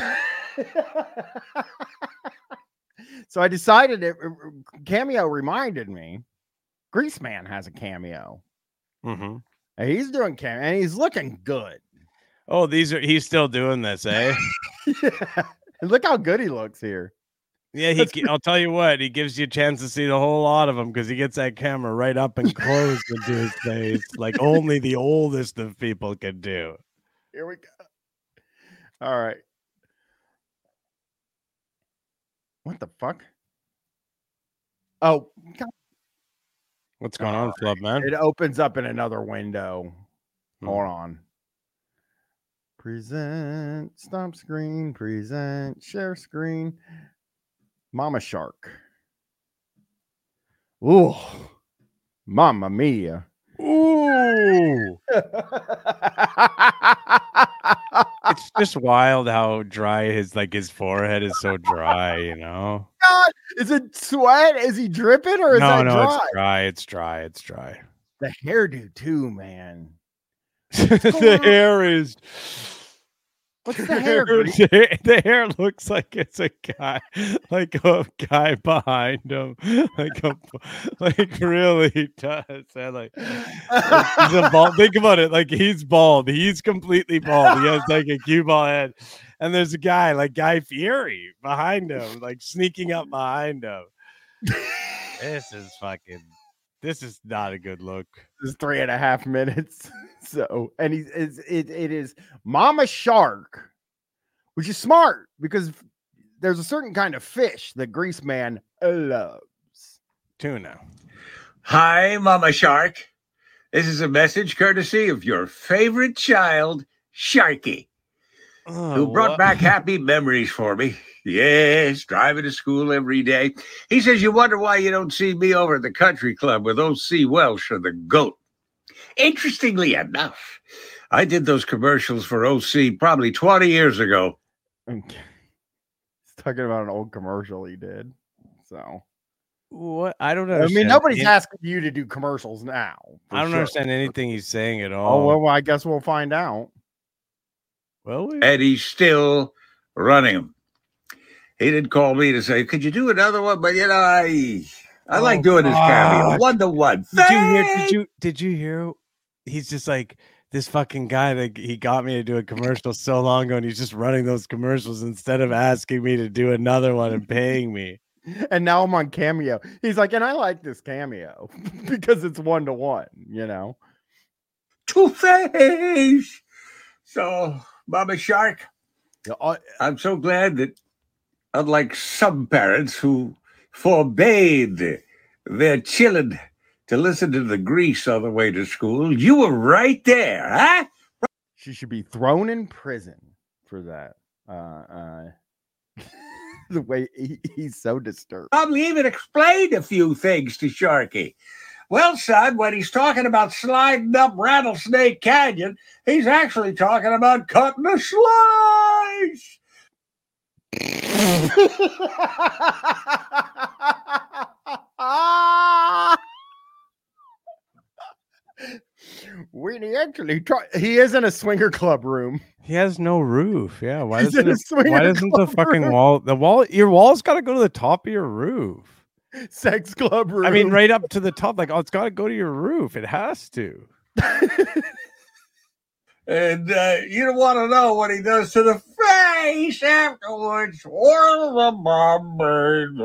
So I decided Cameo reminded me. Greaseman has a cameo. Mm-hmm. And he's doing cameo and he's looking good. Oh, he's still doing this, eh? Yeah. Look how good he looks here. Yeah, I'll tell you what, he gives you a chance to see the whole lot of him because he gets that camera right up and close into his face, like only the oldest of people can do. Here we go. All right. What the fuck? Oh, God. What's going on, Flub Man? It opens up in another window. Hold on. Present, stop screen, present, share screen. Mama Shark. Ooh. Mamma mia. Ooh. It's just wild how dry his forehead is so dry, you know. God, is it sweat? Is he dripping or is that dry? It's dry. The hairdo too, man. The hair is. What's the hair? The hair looks like it's a guy behind him, like really does. Like he's a bald. Think about it, like he's bald. He's completely bald. He has like a cue ball head, and there's a guy like Guy Fieri behind him, like sneaking up behind him. This is not a good look. This is 3.5 minutes. So, and it is Mama Shark, which is smart because there's a certain kind of fish that Grease Man loves. Tuna. Hi, Mama Shark. This is a message courtesy of your favorite child, Sharky, who brought back happy memories for me. Yes, driving to school every day. He says, you wonder why you don't see me over at the country club with O.C. Welsh or the GOAT. Interestingly enough, I did those commercials for O.C. probably 20 years ago. Okay. He's talking about an old commercial he did. So, what? I don't know. I mean, nobody's asking you to do commercials now. I don't understand anything he's saying at all. Oh, well, I guess we'll find out. Well, and he's still running them. He didn't call me to say, could you do another one? But, you know, I like doing his cameo. 1-to-1. Did you hear? He's just like this fucking guy that he got me to do a commercial so long ago, and he's just running those commercials instead of asking me to do another one and paying me. And now I'm on Cameo. He's like, and I like this Cameo because it's 1-to-1, you know. Two-Face. So, Mama Shark, I'm so glad that unlike some parents who forbade their children to listen to the Grease on the way to school, you were right there, huh? She should be thrown in prison for that. The way he's so disturbed. Probably even explained a few things to Sharky. Well, son, when he's talking about sliding up Rattlesnake Canyon, he's actually talking about cutting a slice. When he actually he is in a swinger club room. He has no roof. Yeah, why doesn't the fucking wall? Your wall's got to go to the top of your roof. Sex club room. I mean, right up to the top. Like, it's got to go to your roof. It has to. And you don't want to know what he does to the face afterwards. Or the Bombay.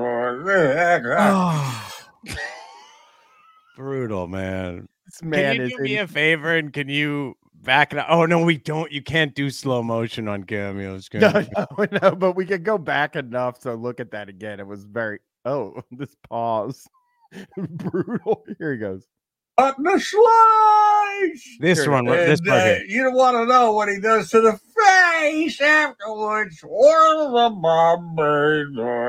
Brutal, man. Can you do me a favor and can you back it up? Oh, no, we don't. You can't do slow motion on cameos. No, but we could go back enough to look at that again. It was very, this pause. Brutal. Here he goes. Up the slice. This one. You don't want to know what he does to the face afterwards. Or the Bombay.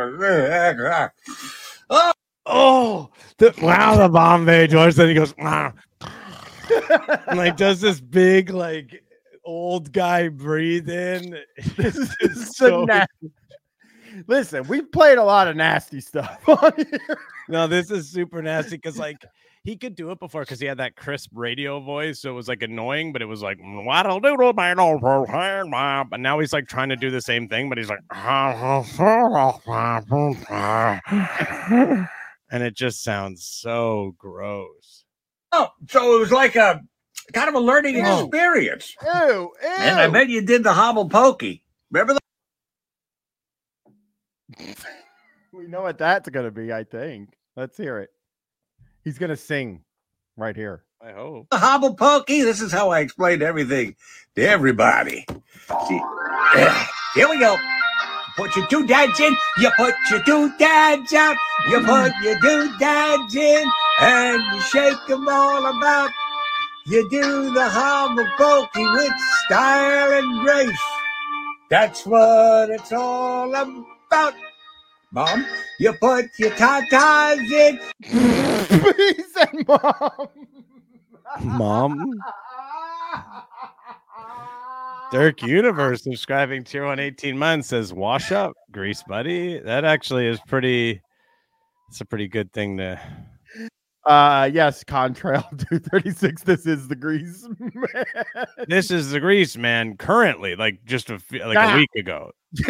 The Bombay George. Then he goes, and like does this big like old guy breathe in. This is so nasty. Listen, we've played a lot of nasty stuff on here. No, this is super nasty because like he could do it before because he had that crisp radio voice, so it was like annoying, but it was like and now he's like trying to do the same thing, but he's like and it just sounds so gross. Oh, so it was like a kind of a learning experience. Ew. And I bet you did the hobble pokey. Remember that? We know what that's going to be, I think. Let's hear it. He's going to sing right here. I hope. The hobble pokey. This is how I explained everything to everybody. See, here we go. Put your doodads in, you put your doodads out, you put your doodads in, and you shake them all about. You do the hobble pokey with style and grace. That's what it's all about. Mom, you put your tatas in. He said, Mom. Mom? Dirk Universe subscribing tier 1 18 months says wash up grease buddy. That actually is pretty. It's a pretty good thing to. Yes, Contrail 236. This is the grease man. This is the grease man currently, like just a week ago.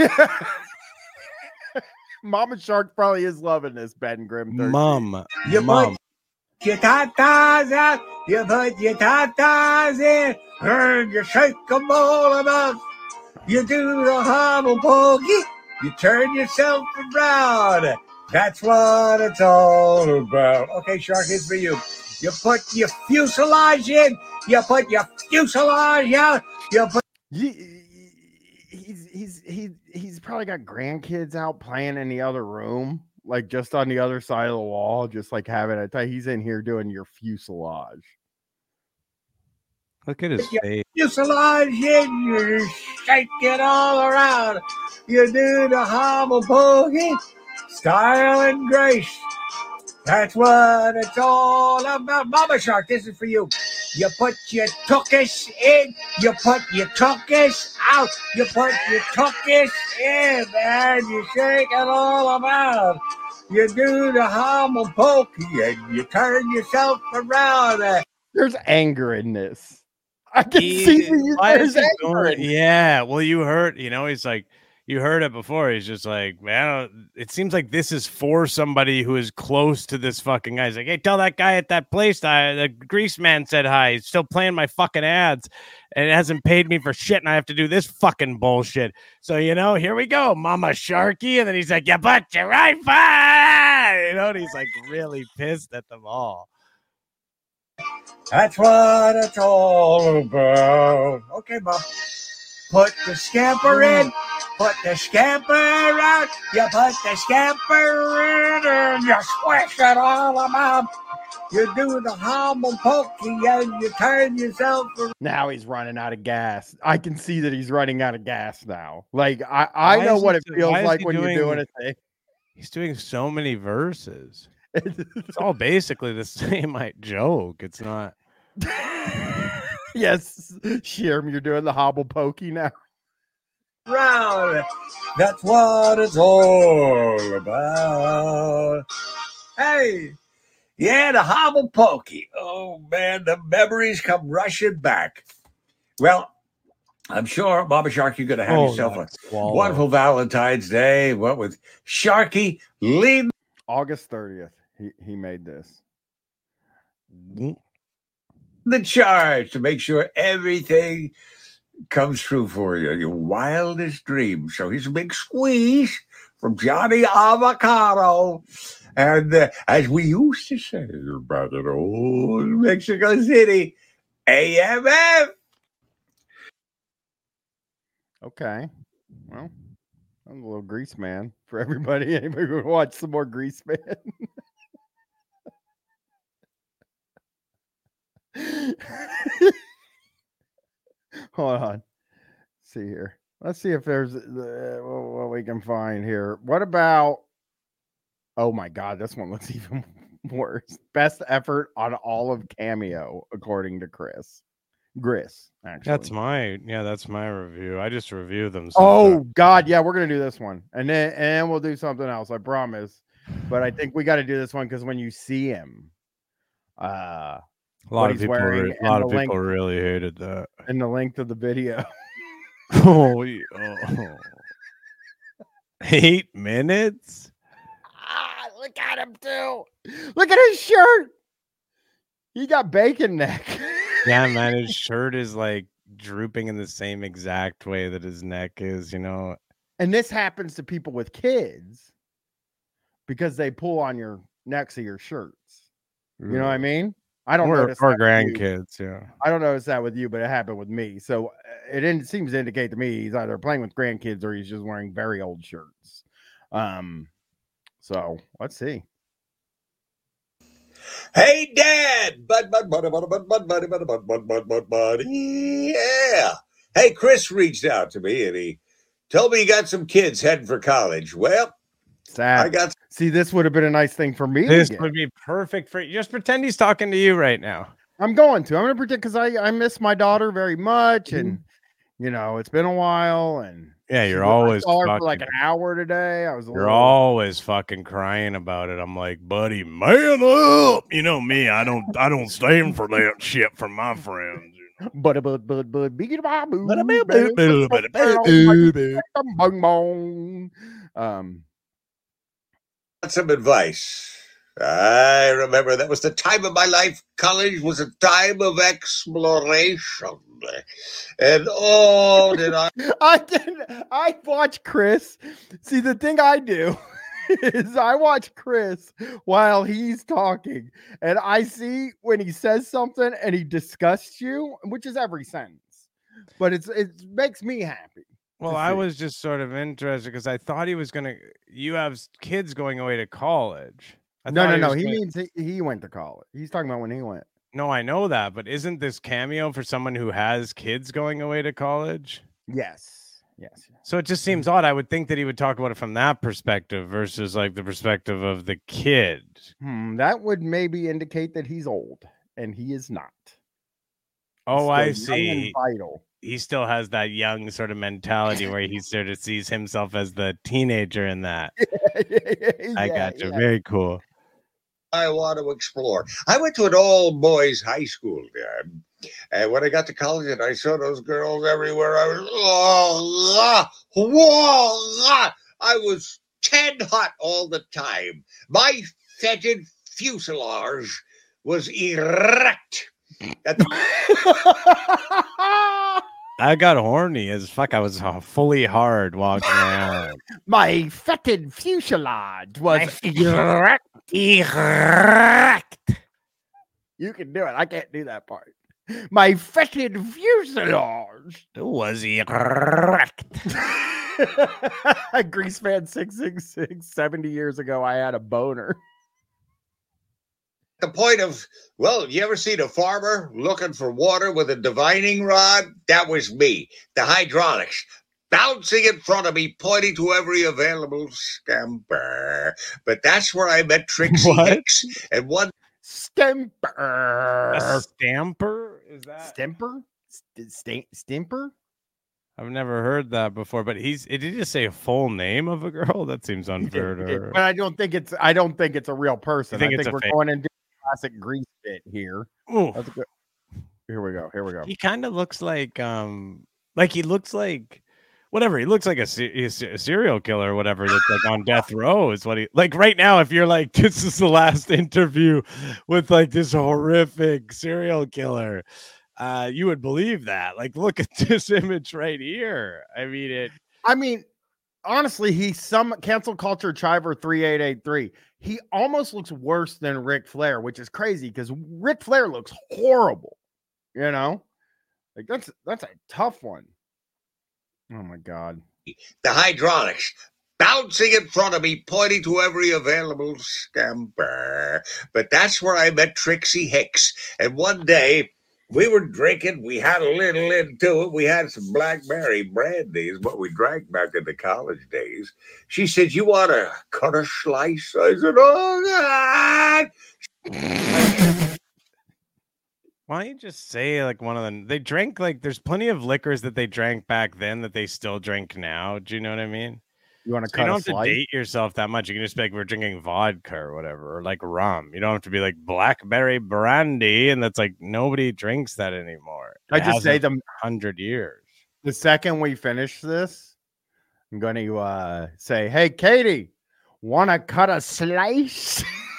Mama Shark probably is loving this, Ben Grimm. Mom. You put your tatas out, you put your tatas in, and you shake them all about. You do the hobble pokey, you turn yourself around. That's what it's all about. Okay, Shark, here's for you. You put your fuselage in, you put your fuselage out, you put. He's probably got grandkids out playing in the other room, like just on the other side of the wall, just like having a time. He's in here doing your fuselage. Look at his face. Fuselage in, you shake it all around. You do the hobble pokey, style and grace. That's what it's all about. Mama Shark, this is for you. You put your tuckus in, you put your tuckus out, you put your tuckus in, and you shake it all about. You do the hobble pokey and you turn yourself around. There's anger in this. I can see there's anger in this. Yeah, well, you heard, he's like, you heard it before. He's just like, man, it seems like this is for somebody who is close to this fucking guy. He's like, hey, tell that guy at that place, the grease man said hi. He's still playing my fucking ads and it hasn't paid me for shit. And I have to do this fucking bullshit. So, here we go, Mama Sharky. And then he's like, you put your rifle. And he's like really pissed at them all. That's what it's all about. Okay, Mom. Put the scamper in, put the scamper out, you put the scamper in and you squish it all about. You do the hobble pokey and you turn yourself around. Now he's running out of gas. I can see that he's running out of gas now. Like, I know what it feels like when you're doing a thing. He's doing so many verses. It's all basically the same joke. It's not. Yes, Sherm, you're doing the hobble pokey now. Round. That's what it's all about. Hey, yeah, the hobble pokey. Oh man, the memories come rushing back. Well, I'm sure, Mama Shark, you're going to have yourself a wonderful Valentine's Day. What with Sharky leading August 30th. He made this. The charge to make sure everything comes true for you, your wildest dreams. So here's a big squeeze from Johnny Avocado. And as we used to say about an old Mexico City, AMF. Okay. Well, I'm a little Grease Man for everybody. Anybody want to watch some more Grease Man? Hold on. Let's see here. Let's see if there's what we can find here. What about? Oh my God, this one looks even worse. Best effort on all of Cameo, according to Chris. Gris, actually. That's my review. I just review them. God, yeah, we're gonna do this one, and then we'll do something else. I promise. But I think we got to do this one because when you see him, a lot of people really hated that. And the length of the video. 8 minutes. Look at him too. Look at his shirt. He got bacon neck. Yeah, man, his shirt is like drooping in the same exact way that his neck is, And this happens to people with kids because they pull on your necks of your shirts. You know what I mean? I don't notice or grandkids, yeah. I don't notice that with you, but it happened with me. So it seems to indicate to me he's either playing with grandkids or he's just wearing very old shirts. So let's see. Hey, Dad! Buddy. Yeah. Hey, Chris reached out to me and he told me he got some kids heading for college. Well, sad. See, this would have been a nice thing for me. This would be perfect for you. Just pretend he's talking to you right now. I'm going to pretend because I miss my daughter very much. And, it's been a while, and yeah, you're always for like an hour today. You're always fucking crying about it. I'm like, buddy, man up. You know me, I don't stand for that shit from my friends. But some advice. I remember that was the time of my life. College was a time of exploration. And did I watch Chris. See, the thing I do is I watch Chris while he's talking, and I see when he says something and he disgusts you, which is every sentence, but it makes me happy. Well, I was just sort of interested because I thought he was you have kids going away to college. No. He means he went to college. He's talking about when he went. No, I know that, but isn't this cameo for someone who has kids going away to college? Yes. So it just seems odd. I would think that he would talk about it from that perspective versus like the perspective of the kid. That would maybe indicate that he's old, and he is not. Oh, I see. And vital. He still has that young sort of mentality where he sort of sees himself as the teenager in that. I got you. Very cool. I want to explore. I went to an all-boys high school, Dad. And when I got to college and I saw those girls everywhere, I was 10 hot all the time. My fetid fuselage was erect. I got horny as fuck. I was fully hard walking around. My fetid fuselage was erect. You can do it. I can't do that part. My fetid fuselage was erect. Grease Fan 666, 70 years ago, I had a boner. The point of, you ever seen a farmer looking for water with a divining rod? That was me. The hydraulics. Bouncing in front of me, pointing to every available scamper. But that's where I met Trixie Hicks. And one Stamper. A stamper? Is that Stamper? Stamper? I've never heard that before, but did he just say a full name of a girl? That seems unfair. But I don't think it's a real person. I think we're going into classic Grease bit here. That's good. Here we go. He kind of looks like he looks like whatever. He looks like a serial killer or whatever that's like on death row is what he like right now. If you're like, this is the last interview with like this horrific serial killer, you would believe that. Like, look at this image right here. I mean, honestly, he's some cancel culture Chiver 3883. He almost looks worse than Ric Flair, which is crazy because Ric Flair looks horrible. Like that's a tough one. Oh my God. The hydraulics bouncing in front of me, pointing to every available scamper. But that's where I met Trixie Hicks. And one day we were drinking. We had a little into it. We had some blackberry brandies, what we drank back in the college days. She said, "You want to cut a slice?" I said, "Oh, God." Why don't you just say like one of them? They drank like there's plenty of liquors that they drank back then that they still drink now. Do you know what I mean? You want to cut? You don't have to date yourself that much. You can just be like, we're drinking vodka or whatever, or like rum. You don't have to be like blackberry brandy, and that's like nobody drinks that anymore. I just say them 100 years. The second we finish this, I'm going to say, "Hey, Katie, want to cut a slice?"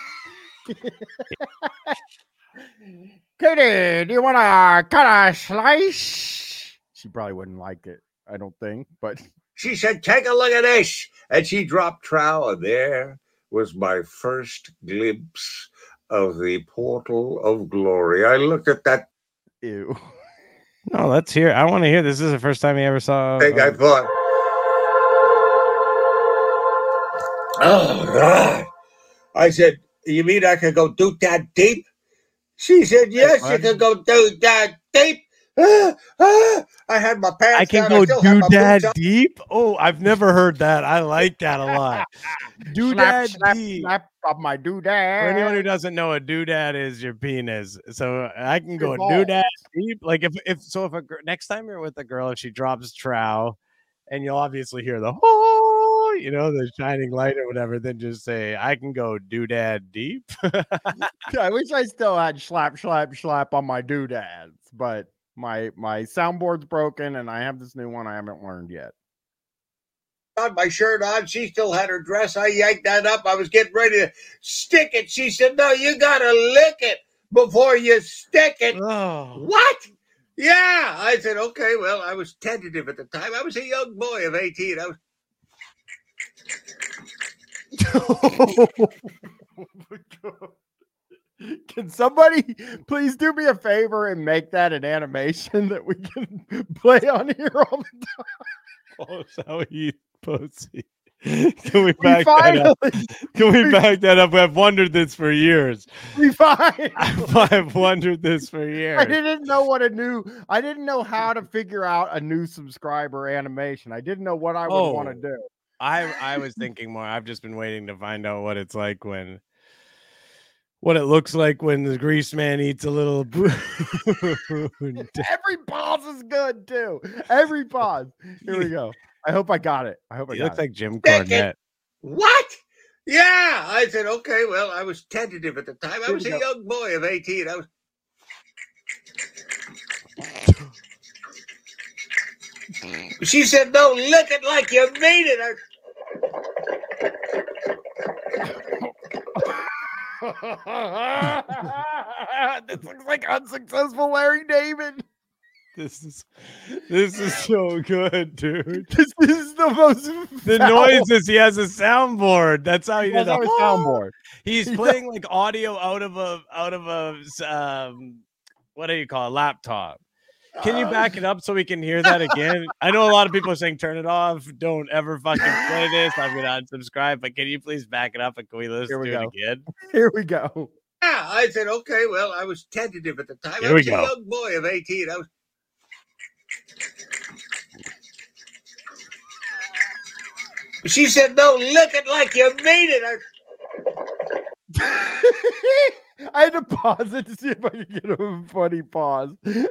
Katie, do you want to cut a slice? She probably wouldn't like it, I don't think, but she said, "Take a look at this." And she dropped trow, and there was my first glimpse of the portal of glory. I looked at that. Ew. No, let's hear. I want to hear. This is the first time he ever saw. I thought, oh, God. I said, "You mean I could go do that deep?" She said, "Yes, you can go do that deep." I had my pants I can down. go doodad deep. Oh, I've never heard that. I like that a lot. Doodad deep. Slap up my doodad. For anyone who doesn't know, a doodad is your penis. So I can go doodad deep. Like if next time you're with a girl, if she drops trow, and you'll obviously hear the oh, the shining light or whatever, then just say, I can go doodad deep. I wish I still had slap on my doodads, but my soundboard's broken and I have this new one I haven't learned yet. Got my shirt on. She still had her dress. I yanked that up. I was getting ready to stick it. She said, no, you got to lick it before you stick it. Oh. What? Yeah. I said, okay, well, I was tentative at the time. I was a young boy of 18. I was. Oh my God. Can somebody please do me a favor and make that an animation that we can play on here all the time? Oh, so he pussy. Can we back that up? Can we back that up? I've wondered this for years. I've wondered this for years. I didn't know how to figure out a new subscriber animation. I didn't know what I would want to do. I was thinking more. I've just been waiting to find out what it's like what it looks like when the grease man eats a little. Every pause is good too. Every pause. Here we go. I hope I got it. I looks like Jim Cornette. What? Yeah. I said, okay, well, I was tentative at the time. I was a young boy of 18. I was. She said, no, lick it like you mean it. This looks like unsuccessful Larry David. This is so good, dude. This is the most the noises. He has a soundboard. That's how he did a soundboard. He's playing like audio out of a what do you call a laptop? Can you back it up so we can hear that again? I know a lot of people are saying turn it off. Don't ever fucking play this. I'm gonna unsubscribe. But can you please back it up and can we listen to it again? Here we go. Yeah, I said, okay, well, I was tentative at the time. Here we go. I was a young boy of 18. I was. She said, no, lick it like you mean it. I had to pause it to see if I could get a funny pause.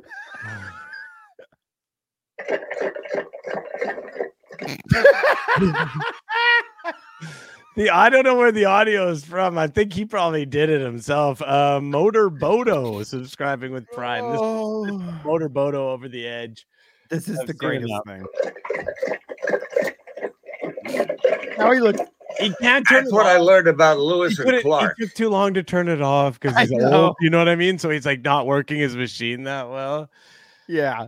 I don't know where the audio is from. I think he probably did it himself. Motor Bodo subscribing with Prime. This is Motor Bodo over the edge. This is the greatest thing. Now he looks. He can't turn. That's what I learned about Lewis and Clark. It took too long to turn it off because he's old. You know what I mean? So he's like not working his machine that well. Yeah.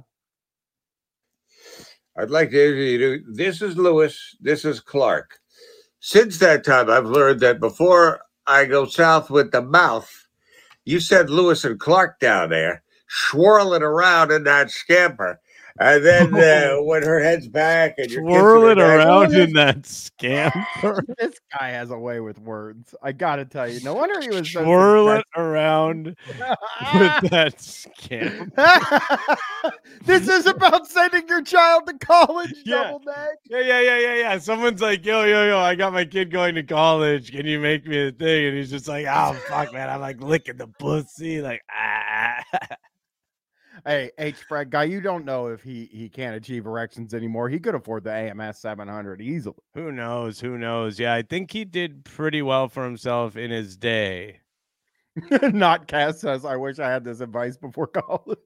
I'd like to introduce you. This is Lewis. This is Clark. Since that time, I've learned that before I go south with the mouth, you said Lewis and Clark down there, swirling around in that scamper. And then when her head's back and you're swirling around in that scamper. This guy has a way with words. I gotta tell you. No wonder he was swirling around with that scamper. This is about sending your child to college. Double neck. Yeah. Someone's like, yo, I got my kid going to college. Can you make me a thing? And he's just like, oh fuck, man. I'm like licking the pussy, like Hey, H-Fred guy, you don't know if he can't achieve erections anymore. He could afford the AMS 700 easily. Who knows? Yeah, I think he did pretty well for himself in his day. Not Cass says, I wish I had this advice before college.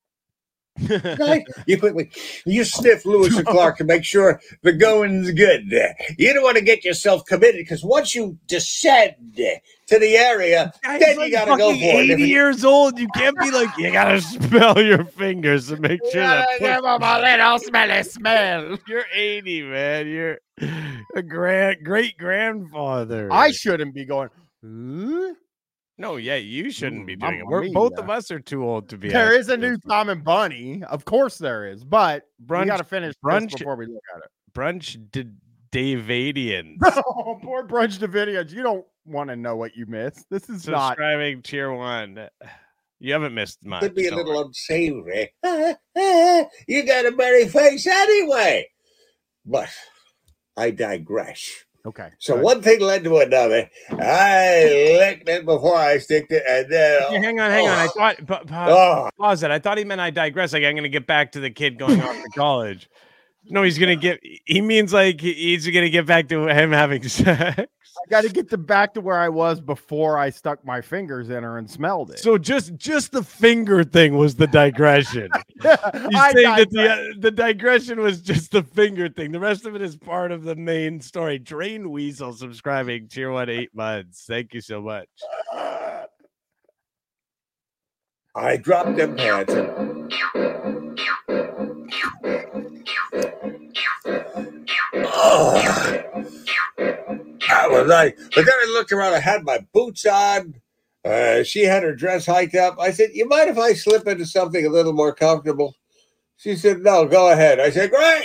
You sniff Lewis and Clark to make sure the going's good. You don't want to get yourself committed because once you descend to the area, then you gotta go for it. 80 years old, you can't be like you gotta smell your fingers to make sure that give him a little smelly smell. You're 80, man. You're a great grandfather. I shouldn't be going. Huh? No, yeah, you shouldn't be doing it. Both of us are too old to be. There is a new Tom and Bunny. Of course there is. But we got to finish brunch before we look at it. Brunch Davidians. Oh, poor Brunch Davidians. You don't want to know what you missed. This is subscribing tier 1. You haven't missed much. Could be a little unsavory. You got a merry face anyway. But I digress. Okay. So one thing led to another. I licked it before I sticked it, and then hang on. I thought pause it. I thought he meant I digress. Like I'm going to get back to the kid going off to college. No, he's going to get. He means like he's going to get back to him having sex. I got to get back to where I was before I stuck my fingers in her and smelled it. So just the finger thing was the digression. He's saying that the digression was just the finger thing. The rest of it is part of the main story. Drain Weasel subscribing, tier 1 8 months. Thank you so much. I dropped them pants. I was like, but then I looked around. I had my boots on. She had her dress hiked up. I said, "You mind if I slip into something a little more comfortable?" She said, "No, go ahead." I said, "Great."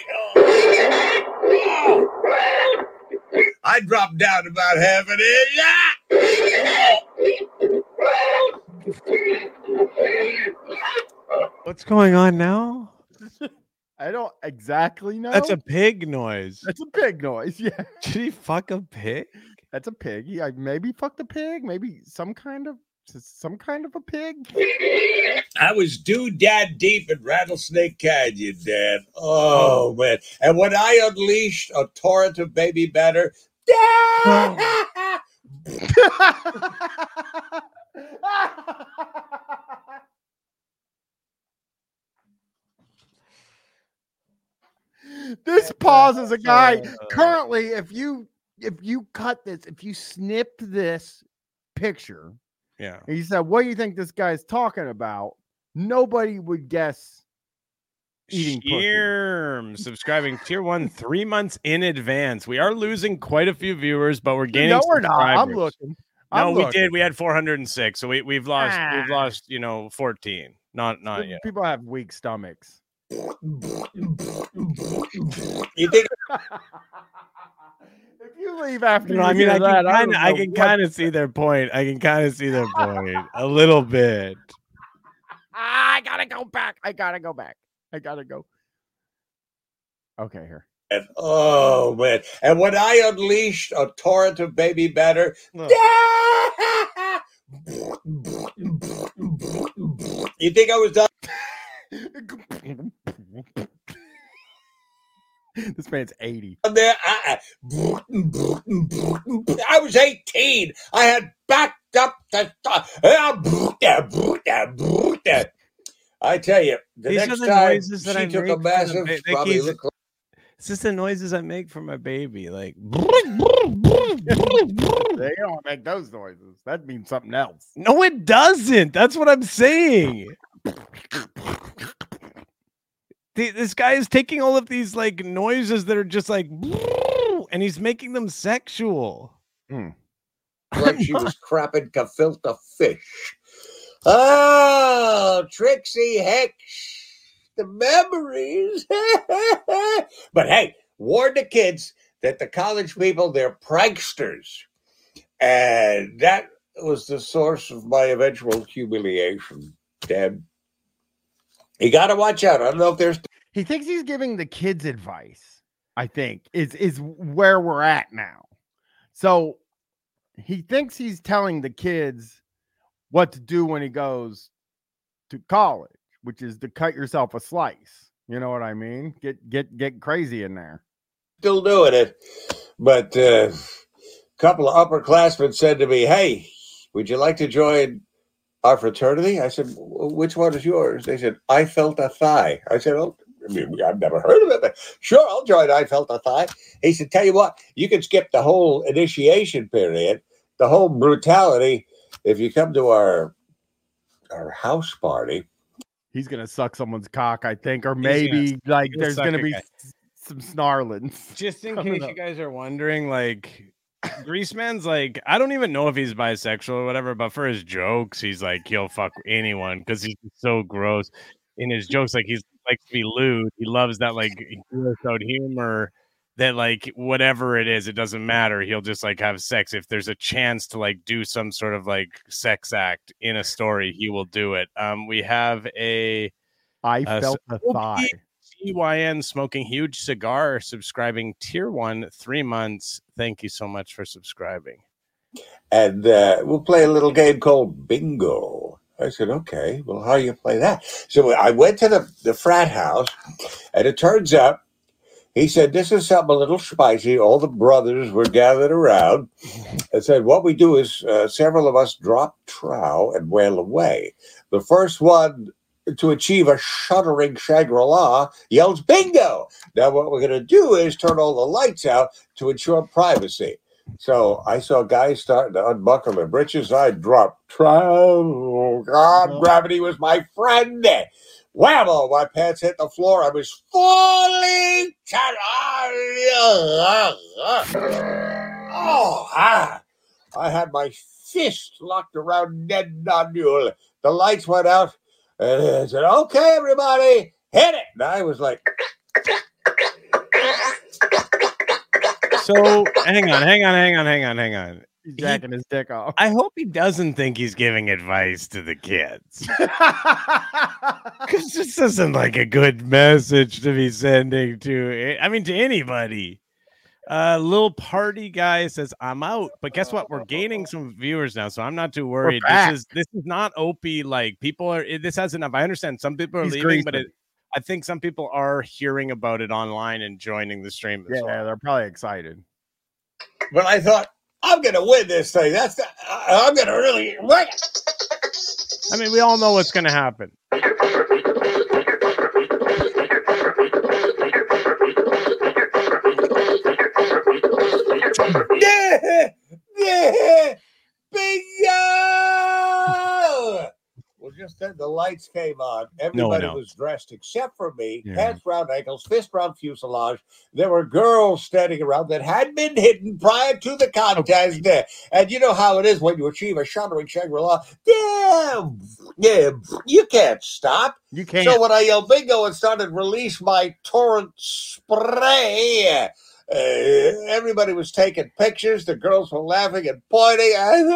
I dropped down about half an inch. What's going on now? I don't exactly know. That's a pig noise. That's a pig noise. Yeah. Did he fuck a pig? That's a pig. Yeah, maybe fucked a pig. Maybe some kind of a pig. I was dad deep in Rattlesnake Canyon, Dad. Oh man! And when I unleashed a torrent of baby batter, This pause is a guy currently. If you cut this, if you snip this picture, yeah, he said, "What do you think this guy's talking about?" Nobody would guess eating pussy. Subscribing tier 1 3 months in advance. We are losing quite a few viewers, but we're gaining. No, we're not. I'm looking. We did. We had 406, so we've lost 14. Not yet. People have weak stomachs. You think? If you leave after, I can kind of see their point. A little bit. I gotta go back. I gotta go. Okay, here. Oh man! And when I unleashed a torrent of baby batter, you think I was done? This man's 80. I was 18. I had backed up the. I tell you, These next time she took a massive. Probably look like. It's just the noises I make for my baby, like. They don't make those noises. That means something else. No, it doesn't. That's what I'm saying. This guy is taking all of these like noises that are just like, and he's making them sexual. Like she was crapping gefilte fish. Oh, Trixie Hicks. The memories. But hey, warn the kids that the college people, they're pranksters. And that was the source of my eventual humiliation, Dad. You got to watch out. I don't know if there's... He thinks he's giving the kids advice, I think, is where we're at now. So he thinks he's telling the kids what to do when he goes to college, which is to cut yourself a slice. You know what I mean? Get crazy in there. Still doing it. But a couple of upperclassmen said to me, "Hey, would you like to join our fraternity?" I said, "Which one is yours?" They said, "I felt a thigh." I said, "Oh, I've never heard of it, but sure, I'll join I felt a thigh." He said, "Tell you what, you can skip the whole initiation period, the whole brutality. If you come to our house party." He's going to suck someone's cock, I think, or maybe there's going to be some snarlings. Just in case you guys are wondering, like, Greaseman's like, I don't even know if he's bisexual or whatever, but for his jokes, he's like, he'll fuck anyone because he's so gross. In his jokes, like, he's likes to be lewd. He loves that, like, humor. that like whatever it is, it doesn't matter. He'll just like have sex. If there's a chance to like do some sort of like sex act in a story, he will do it. We have I felt the thigh. CYN Smoking Huge Cigar subscribing tier 1, 3 months. Thank you so much for subscribing. And we'll play a little game called Bingo. I said, okay, well, how do you play that? So I went to the frat house, and it turns out, he said, this is something a little spicy. All the brothers were gathered around and said, what we do is several of us drop trow and wail away. The first one to achieve a shuddering Shangri-La yells bingo. Now what we're going to do is turn all the lights out to ensure privacy. So I saw guys starting to unbuckle their breeches. I dropped trow. God, gravity was my friend. Whammo, my pants hit the floor. I was falling. I had my fist locked around Ned Nodule. The lights went out. And I said, okay, everybody, hit it. And I was like. So hang on. He's jacking his dick off. I hope he doesn't think he's giving advice to the kids. Because this isn't like a good message to be sending to anybody. Little party guy says, I'm out. But guess what? We're gaining some viewers now, so I'm not too worried. This is not Opie. Like, people are, this has enough. I understand some people are leaving, but I think some people are hearing about it online and joining the stream as well. Yeah, they're probably excited. But I thought, I'm going to win this thing. I'm going to really win it. I mean, we all know what's going to happen. Bingo! Well, just then the lights came on. Everybody was dressed except for me. Yeah. Pants round ankles, fist round fuselage. There were girls standing around that had been hidden prior to the contest. Okay. And you know how it is when you achieve a shuddering Shangri-La. Damn! Yeah, you can't stop. You can't. So when I yelled bingo and started release my torrent spray, everybody was taking pictures. The girls were laughing and pointing.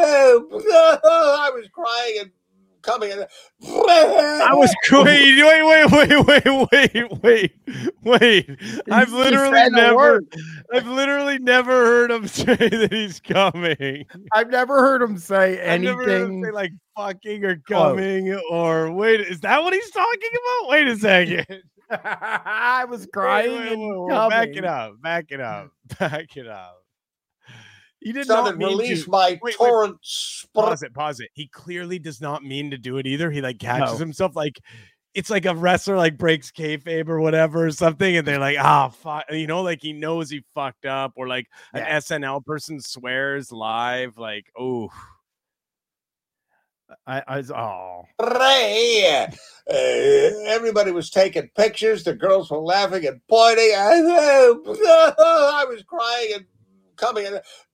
I was crying and coming. I was crying. Wait. I've literally never heard him say that he's coming. I've never heard him say anything. I've never heard him say like fucking or coming or wait. Is that what he's talking about? Wait a second. I was crying. Back it up. He did not release my torrent. Pause it. He clearly does not mean to do it either. He like catches himself like it's like a wrestler like breaks kayfabe or whatever or something, and they're like, fuck, like he knows he fucked up, or like an SNL person swears live, like, oh. Everybody was taking pictures. The girls were laughing and pointing. I was crying and coming.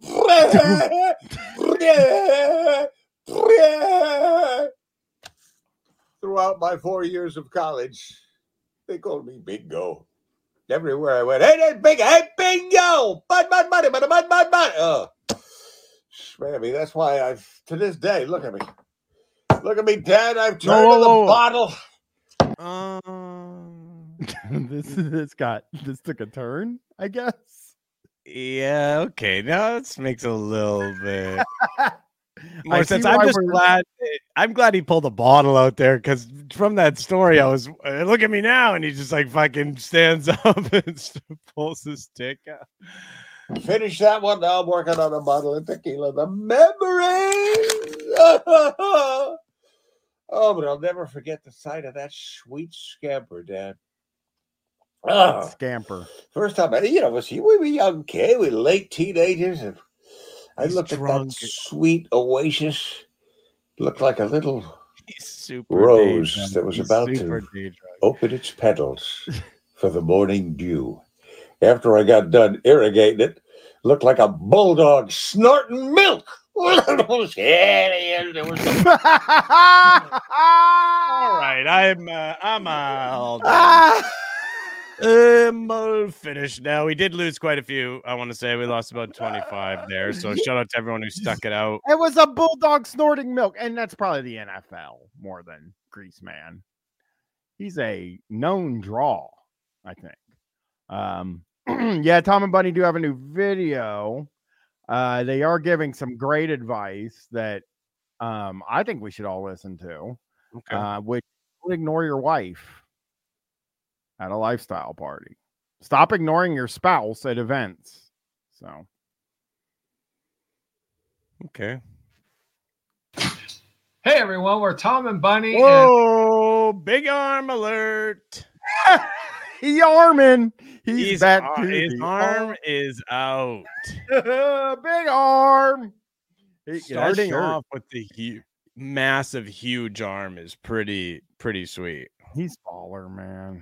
Throughout my 4 years of college, they called me Bingo. Everywhere I went, hey, Bingo, bud. Oh, man, that's why to this day, look at me, Dad. I've turned to the bottle. This took a turn, I guess. Yeah, okay. Now this makes a little bit more sense. I'm glad he pulled a bottle out there, because from that story, I was look at me now, and he just like fucking stands up and pulls his stick out. Finish that one. Now I'm working on a bottle of tequila. The memories. Oh, but I'll never forget the sight of that sweet scamper, Dad. Oh, scamper. First time, we were young kids, we were late teenagers, and I looked at that sweet oasis. Looked like a little rose that was about to open its petals for the morning dew. After I got done irrigating it, looked like a bulldog snorting milk. All right, I'm all done. dismal finish. Now, we did lose quite a few. I want to say we lost about 25 there. So shout out to everyone who stuck it out. It was a bulldog snorting milk. And that's probably the NFL more than Grease Man. He's a known draw, I think. Yeah, Tom and Bunny do have a new video. They are giving some great advice that I think we should all listen to. Okay. Which don't ignore your wife at a lifestyle party. Stop ignoring your spouse at events. So, okay. Hey everyone, we're Tom and Bunny. Whoa, big arm alert. He arming. He's back. His arm is out. Big arm. Starting off with the massive, huge arm is pretty sweet. He's baller, man.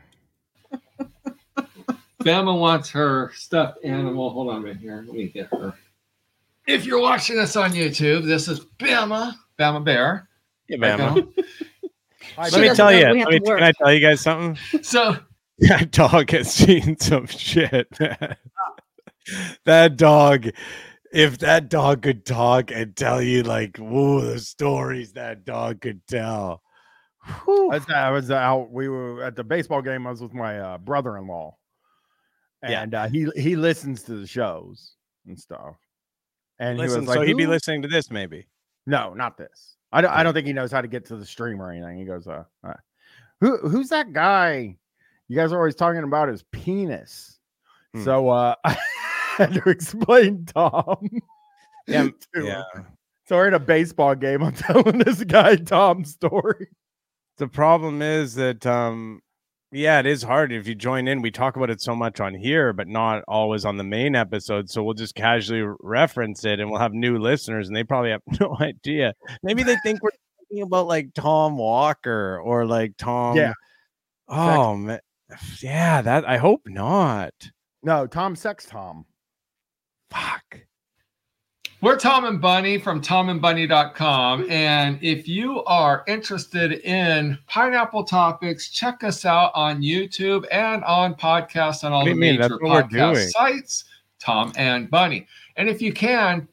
Bama wants her stuffed animal. Hold on right here. Let me get her. If you're watching this on YouTube, this is Bama Bear. Yeah, Bama. Let me tell you. Can I tell you guys something? So that dog has seen some shit, man. That dog. If that dog could talk and tell you like, whoa, the stories that dog could tell. I was out. We were at the baseball game. I was with my brother-in-law, and he listens to the shows and stuff. And he was like, so he'd be listening to this, maybe. No, not this. I don't think he knows how to get to the stream or anything. He goes, who's that guy? You guys are always talking about his penis. So I had to explain Tom. Yeah. So we're in a baseball game. I'm telling this guy Tom's story. The problem is that, it is hard. If you join in, we talk about it so much on here, but not always on the main episode. So we'll just casually reference it and we'll have new listeners and they probably have no idea. Maybe they think we're talking about like Tom Walker or like Tom. Yeah. Oh, man. Yeah, that I hope not. No, Tom Sex Tom. Fuck. We're Tom and Bunny from tomandbunny.com. And if you are interested in pineapple topics, check us out on YouTube and on podcasts on all the major podcast sites, Tom and Bunny. And if you can,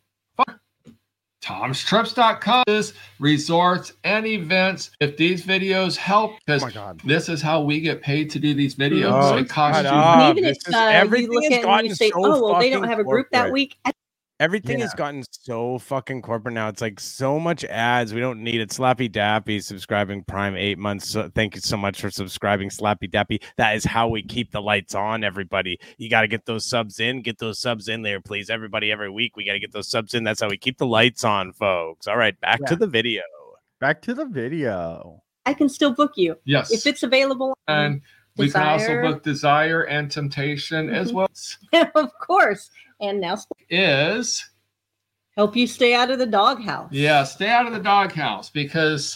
tomstrips.com is resorts and events. If these videos help, because this is how we get paid to do these videos. So it costs you. And even if you look at it and you say, they don't have a group that week. Everything has gotten so fucking corporate now. It's like so much ads. We don't need it. Slappy Dappy subscribing Prime 8 months. So thank you so much for subscribing, Slappy Dappy. That is how we keep the lights on, everybody. You got to get those subs in. Get those subs in there, please. Everybody, every week, we got to get those subs in. That's how we keep the lights on, folks. All right, back to the video. Back to the video. I can still book you. Yes. If it's available. And we can also book Desire and Temptation as well. Of course. And now is help you stay out of the doghouse. Yeah, stay out of the doghouse because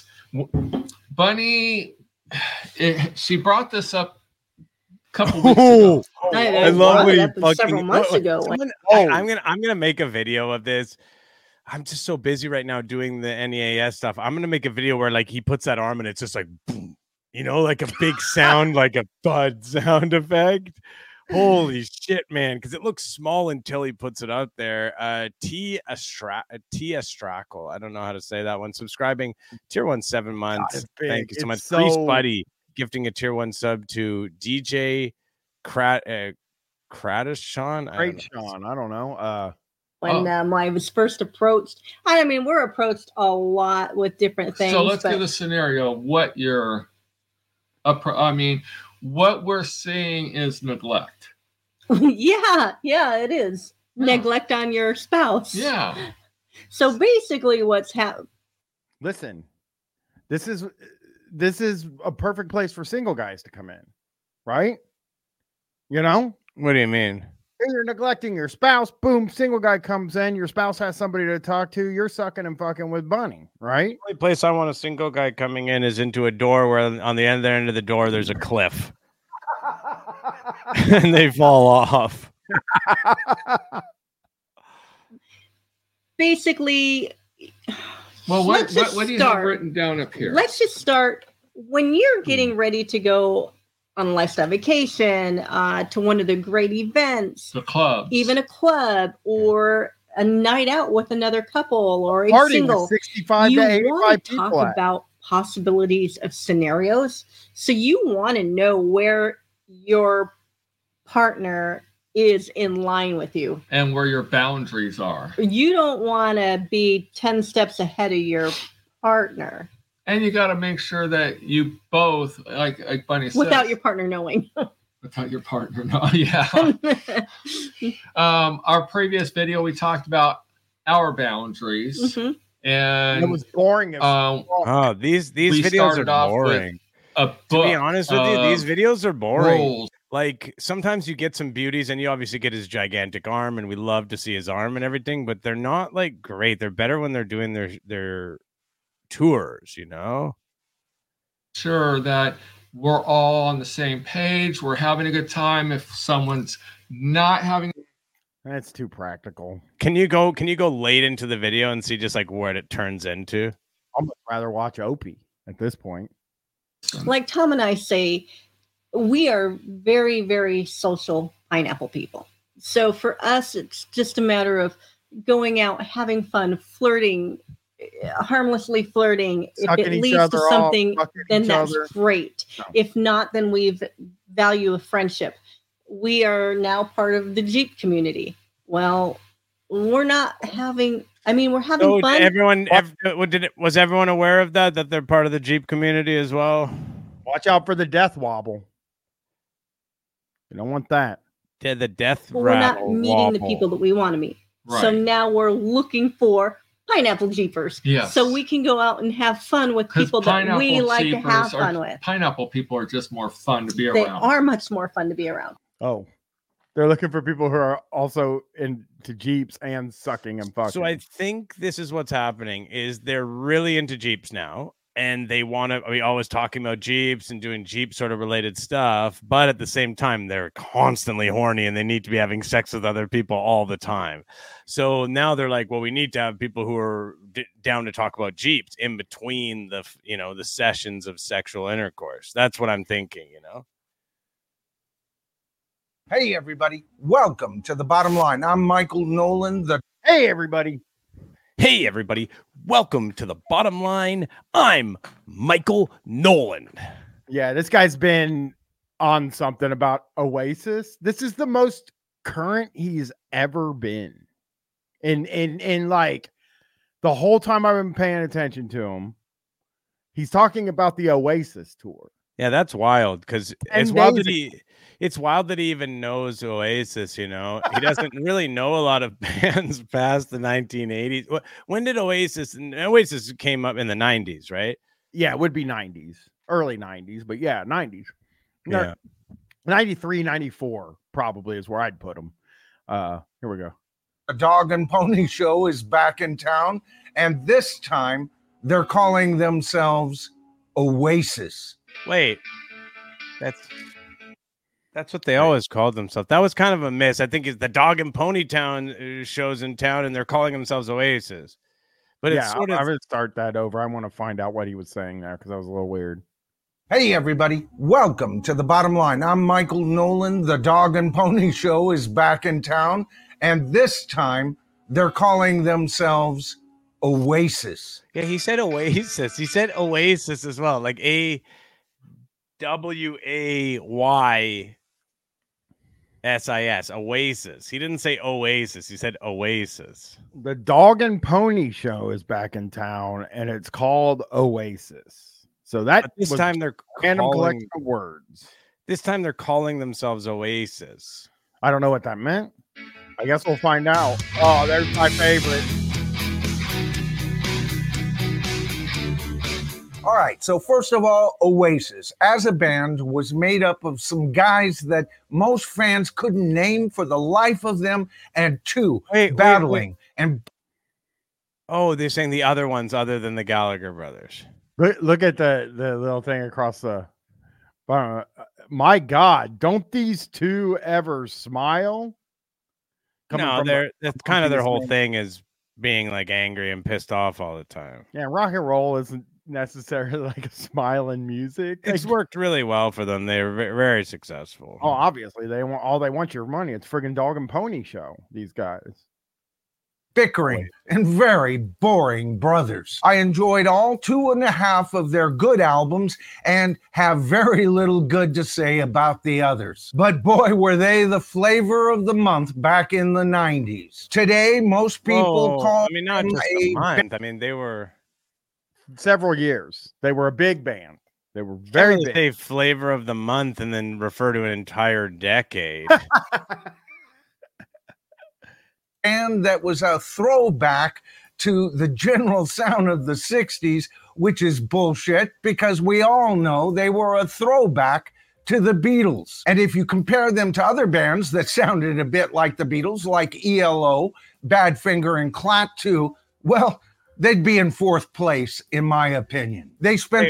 Bunny, she brought this up a couple weeks ago. I love when you several months ago. I'm gonna make a video of this. I'm just so busy right now doing the NEAS stuff. I'm gonna make a video where like he puts that arm and it's just like boom, like a big sound, like a thud sound effect. Holy shit, man! Because it looks small until he puts it out there. T Astrackle. I don't know how to say that one. Subscribing tier 1 7 months. Thank you so much. Priest Buddy gifting a tier 1 sub to DJ Kratishon. I don't know. When I was first approached, I mean, we're approached a lot with different things. So let's give a scenario. What you're, what we're seeing is neglect. yeah, it is. Neglect on your spouse. Yeah. So basically what's happened. Listen, this is a perfect place for single guys to come in, right? What do you mean? You're neglecting your spouse. Boom, single guy comes in. Your spouse has somebody to talk to. You're sucking and fucking with Bunny, right? The only place I want a single guy coming in is into a door where on the end of the door there's a cliff. And they fall off. Basically, well, what do you have written down up here? Let's just start when you're getting ready to go on a lifestyle vacation, to one of the great events, the club, even a club, or a night out with another couple, or a Party single. with 65 you to 85 want to people. Talk about possibilities of scenarios. So you want to know where your partner is in line with you and where your boundaries are. You don't want to be 10 steps ahead of your partner. And you got to make sure that you both, like Bunny said, without your partner knowing. Without your partner knowing, yeah. Our previous video, we talked about our boundaries, and it was boring. These videos are boring. To be honest with you, these videos are boring. Roles. Like sometimes you get some beauties, and you obviously get his gigantic arm, and we love to see his arm and everything, but they're not like great. They're better when they're doing their tours, you know. Sure that we're all on the same page. We're having a good time. If someone's not having, that's too practical. Can you go late into the video and see just like what it turns into? I'd rather watch Opie at this point. Like Tom and I say, we are very, very social pineapple people. So for us, it's just a matter of going out, having fun, flirting, harmlessly flirting. If it leads to something, then that's great. No. If not, then we value a friendship. We are now part of the Jeep community. Well, we're not having. I mean, we're having fun. Was everyone aware of that they're part of the Jeep community as well? Watch out for the death wobble. You don't want that. The death we're not meeting wobble. The people that we want to meet. Right. So now we're looking for pineapple Jeepers. Yes. So we can go out and have fun with people that we like to have fun with. Pineapple people are just more fun to be around. They are much more fun to be around. Oh. They're looking for people who are also into Jeeps and sucking and fucking. So I think this is what's happening is they're really into Jeeps now. And they want to be always talking about Jeeps and doing Jeep sort of related stuff. But at the same time, they're constantly horny and they need to be having sex with other people all the time. So now they're like, well, we need to have people who are down to talk about Jeeps in between the sessions of sexual intercourse. That's what I'm thinking, you know? Hey, everybody. Welcome to The Bottom Line. I'm Michael Nolan. Hey, everybody. Hey, everybody. Welcome to The Bottom Line. I'm Michael Nolan. Yeah, this guy's been on something about Oasis. This is the most current he's ever been. In like the whole time I've been paying attention to him, he's talking about the Oasis tour. Yeah, that's wild because it's wild that he even knows Oasis, you know. He doesn't really know a lot of bands past the 1980s. When did Oasis came up in the 90s, right? Yeah, it would be 90s, early 90s, but yeah, 90s. Yeah. 93, 94 probably is where I'd put them. Here we go. The Dog and Pony Show is back in town, and this time they're calling themselves Oasis. Wait, that's what they always called themselves. That was kind of a miss. I think it's the Dog and Pony Town shows in town, and they're calling themselves Oasis. But yeah, I'm going to start that over. I want to find out what he was saying there because that was a little weird. Hey, everybody. Welcome to The Bottom Line. I'm Michael Nolan. The Dog and Pony Show is back in town, and this time they're calling themselves Oasis. Yeah, he said Oasis. He said Oasis as well, like AWAYSIS, Oasis. He didn't say Oasis. He said Oasis. The Dog and Pony Show is back in town, and it's called Oasis. So that this time they're random collection of words. This time they're calling themselves Oasis. I don't know what that meant. I guess we'll find out. Oh, there's my favorite. All right, so first of all, Oasis, as a band, was made up of some guys that most fans couldn't name for the life of them, and battling. And oh, they're saying the other ones other than the Gallagher brothers. Look at the little thing across the... my God, don't these two ever smile? No, that's kind of their whole thing is being like angry and pissed off all the time. Yeah, rock and roll isn't necessarily like a smile in music. It's worked really well for them. They're very successful. Oh, obviously they want your money. It's friggin' dog and pony show. These guys. Bickering and very boring brothers. I enjoyed all 2.5 of their good albums and have very little good to say about the others. But boy, were they the flavor of the month back in the 90s. Today, most people call not just a month. I mean, they were several years. They were a big band. They were very big. Say flavor of the month and then refer to an entire decade. And that was a throwback to the general sound of the 60s, which is bullshit because we all know they were a throwback to the Beatles. And if you compare them to other bands that sounded a bit like the Beatles, like ELO, Badfinger, and Klaatu, well, they'd be in 4th place, in my opinion. They spent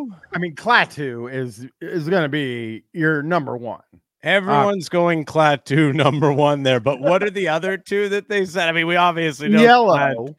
Klaatu is going to be your number one. Everyone's going Klaatu number one there, but what are the other two that they said? I mean, we obviously know Yellow.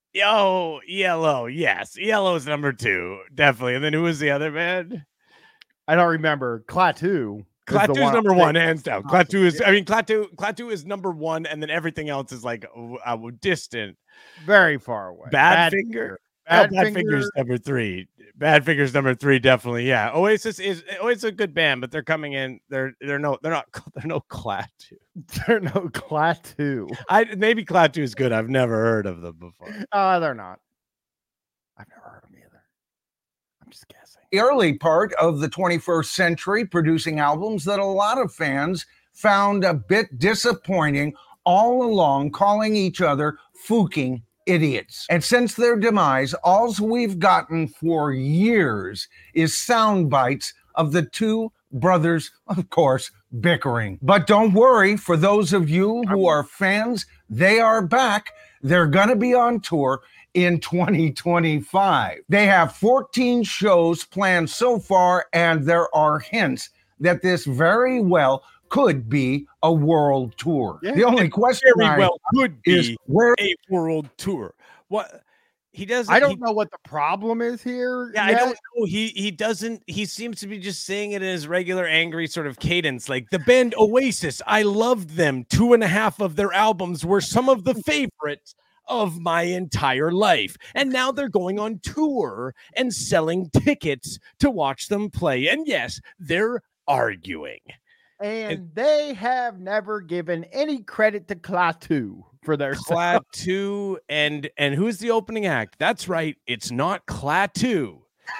Yellow. Yes, Yellow is number 2, definitely. And then who was the other band? I don't remember. Klaatu. Klaatu is number 1, hands down. Klaatu is number 1, and then everything else is like distant, very far away. Badfinger. Badfinger's number 3. Badfinger's number 3, definitely. Yeah, Oasis is a good band, but they're coming in. They're no Klaatu. They're no Klaatu. Maybe Klaatu is good. I've never heard of them before. They're not. I've never heard of them either. I'm just guessing. The early part of the 21st century, producing albums that a lot of fans found a bit disappointing all along, calling each other fucking idiots. And since their demise, all we've gotten for years is sound bites of the two brothers, of course, bickering. But don't worry, for those of you who are fans, they are back. They're going to be on tour in 2025. They have 14 shows planned so far, and there are hints that this very well could be a world tour. Yeah, the only question could be where a world tour. What he doesn't. I don't know what the problem is here. Yeah, yet. I don't know. He doesn't. He seems to be just saying it in his regular angry sort of cadence, like the band Oasis. I loved them. 2.5 of their albums were some of the favorites of my entire life, and now they're going on tour and selling tickets to watch them play. And yes, they're arguing. And they have never given any credit to Klaatu for their Klaatu. And who's the opening act? That's right. It's not Klaatu.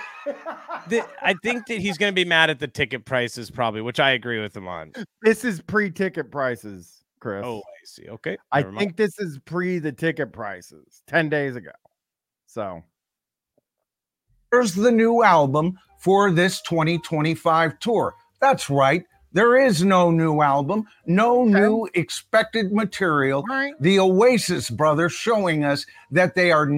I think that he's going to be mad at the ticket prices, probably, which I agree with him on. This is pre-ticket prices, Chris. Oh, I see. Okay. I think this is pre the ticket prices 10 days ago. So here's the new album for this 2025 tour. That's right. There is no new album, no new expected material. Right. The Oasis brothers showing us that they are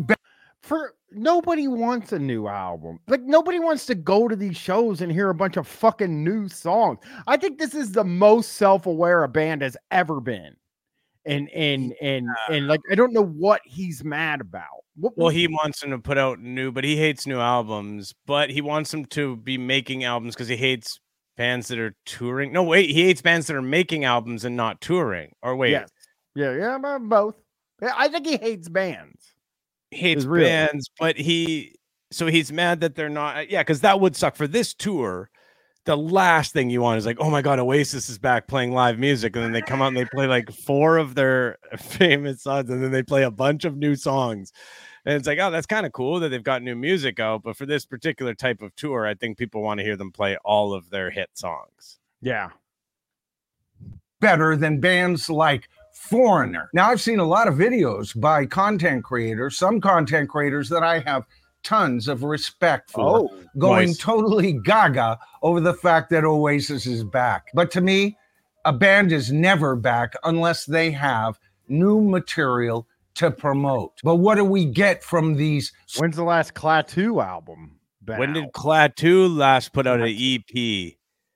nobody wants a new album. Like, nobody wants to go to these shows and hear a bunch of fucking new songs. I think this is the most self-aware a band has ever been. And like, I don't know what he's mad about. Well, he wants them to put out but he hates new albums, but he wants them to be making albums because he hates bands that are touring. No, wait, he hates bands that are making albums and not touring. Or wait. Yes. Yeah, both. I think he hates bands. He hates bands, but he's mad that they're not. Yeah, because that would suck for this tour. The last thing you want is like, oh my God, Oasis is back playing live music. And then they come out and they play like 4 of their famous songs, and then they play a bunch of new songs. And it's like, oh, that's kind of cool that they've got new music out. But for this particular type of tour, I think people want to hear them play all of their hit songs. Yeah. Better than bands like Foreigner. Now, I've seen a lot of videos by content creators, some content creators that I have tons of respect for, going totally gaga over the fact that Oasis is back. But to me, a band is never back unless they have new material to promote. But what do we get from these? When's the last Klaatu album? When did Klaatu last put out an EP?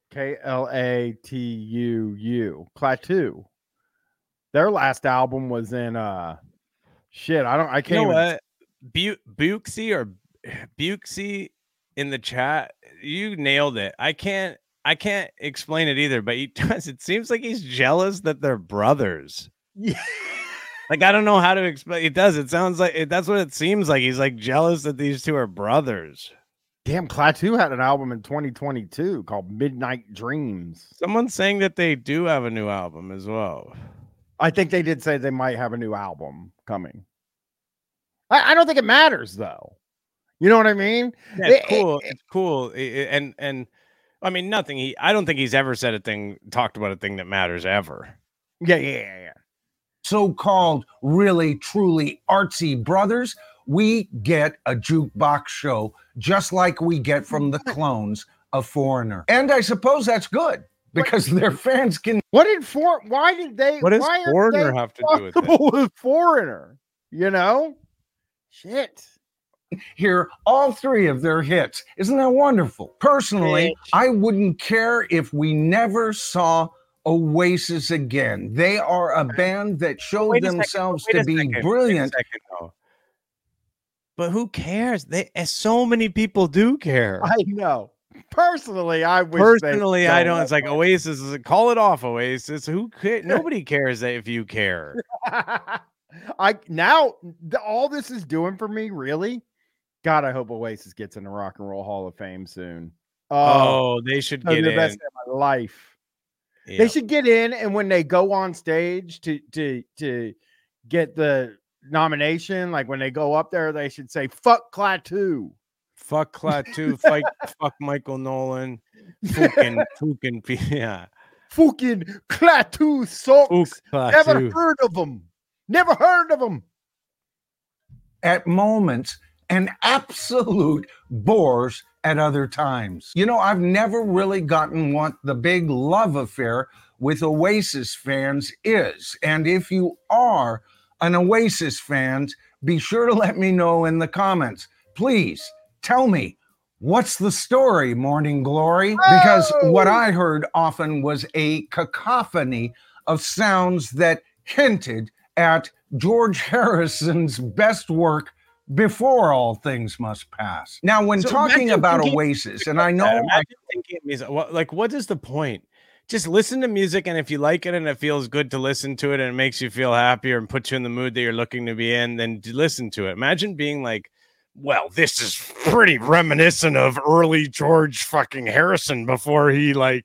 Klatuu. Klaatu. Their last album was in I can't. You know what? Buxy or Bukesy in the chat, you nailed it. I can't explain it either, but he does. It seems like he's jealous that they're brothers. Yeah. Like, I don't know how to explain. It does. It sounds like that's what it seems like. He's like jealous that these two are brothers. Damn, Klaatu had an album in 2022 called Midnight Dreams. Someone's saying that they do have a new album as well. I think they did say they might have a new album coming. I don't think it matters, though. You know what I mean? Yeah, it's cool. It's cool. And I mean, nothing. I don't think he's ever talked about a thing that matters ever. Yeah. So-called really, truly artsy brothers, we get a jukebox show just like we get from the clones of Foreigner. And I suppose that's good because their fans can... What does Foreigner have to do with it? With Foreigner, you know? Shit. Hear all three of their hits. Isn't that wonderful? Personally, I wouldn't care if we never saw Oasis again. They are a band that showed themselves to be brilliant. But who cares? So many people do care. I know. Personally, I wish. Personally, I don't. It's like Oasis. Call it off, Oasis. Who cares? Nobody cares that if you care. All this is doing for me, really. God, I hope Oasis gets in the Rock and Roll Hall of Fame soon. Oh, they should get in. The best day of my life. Yep. They should get in, and when they go on stage to get the nomination, like when they go up there, they should say "fuck Klaatu." Fuck Klaatu, fuck Michael Nolan, fucking yeah. Fucking Klaatu sucks. Never heard of them. Never heard of them. At moments, and absolute bores at other times. You know, I've never really gotten what the big love affair with Oasis fans is. And if you are an Oasis fan, be sure to let me know in the comments. Please tell me, what's the story, Morning Glory? Because what I heard often was a cacophony of sounds that hinted at George Harrison's best work before all things must pass. Now, when talking about Oasis, and I know... what is the point? Just listen to music, and if you like it and it feels good to listen to it and it makes you feel happier and puts you in the mood that you're looking to be in, then listen to it. Imagine being like, well, this is pretty reminiscent of early George fucking Harrison before he like...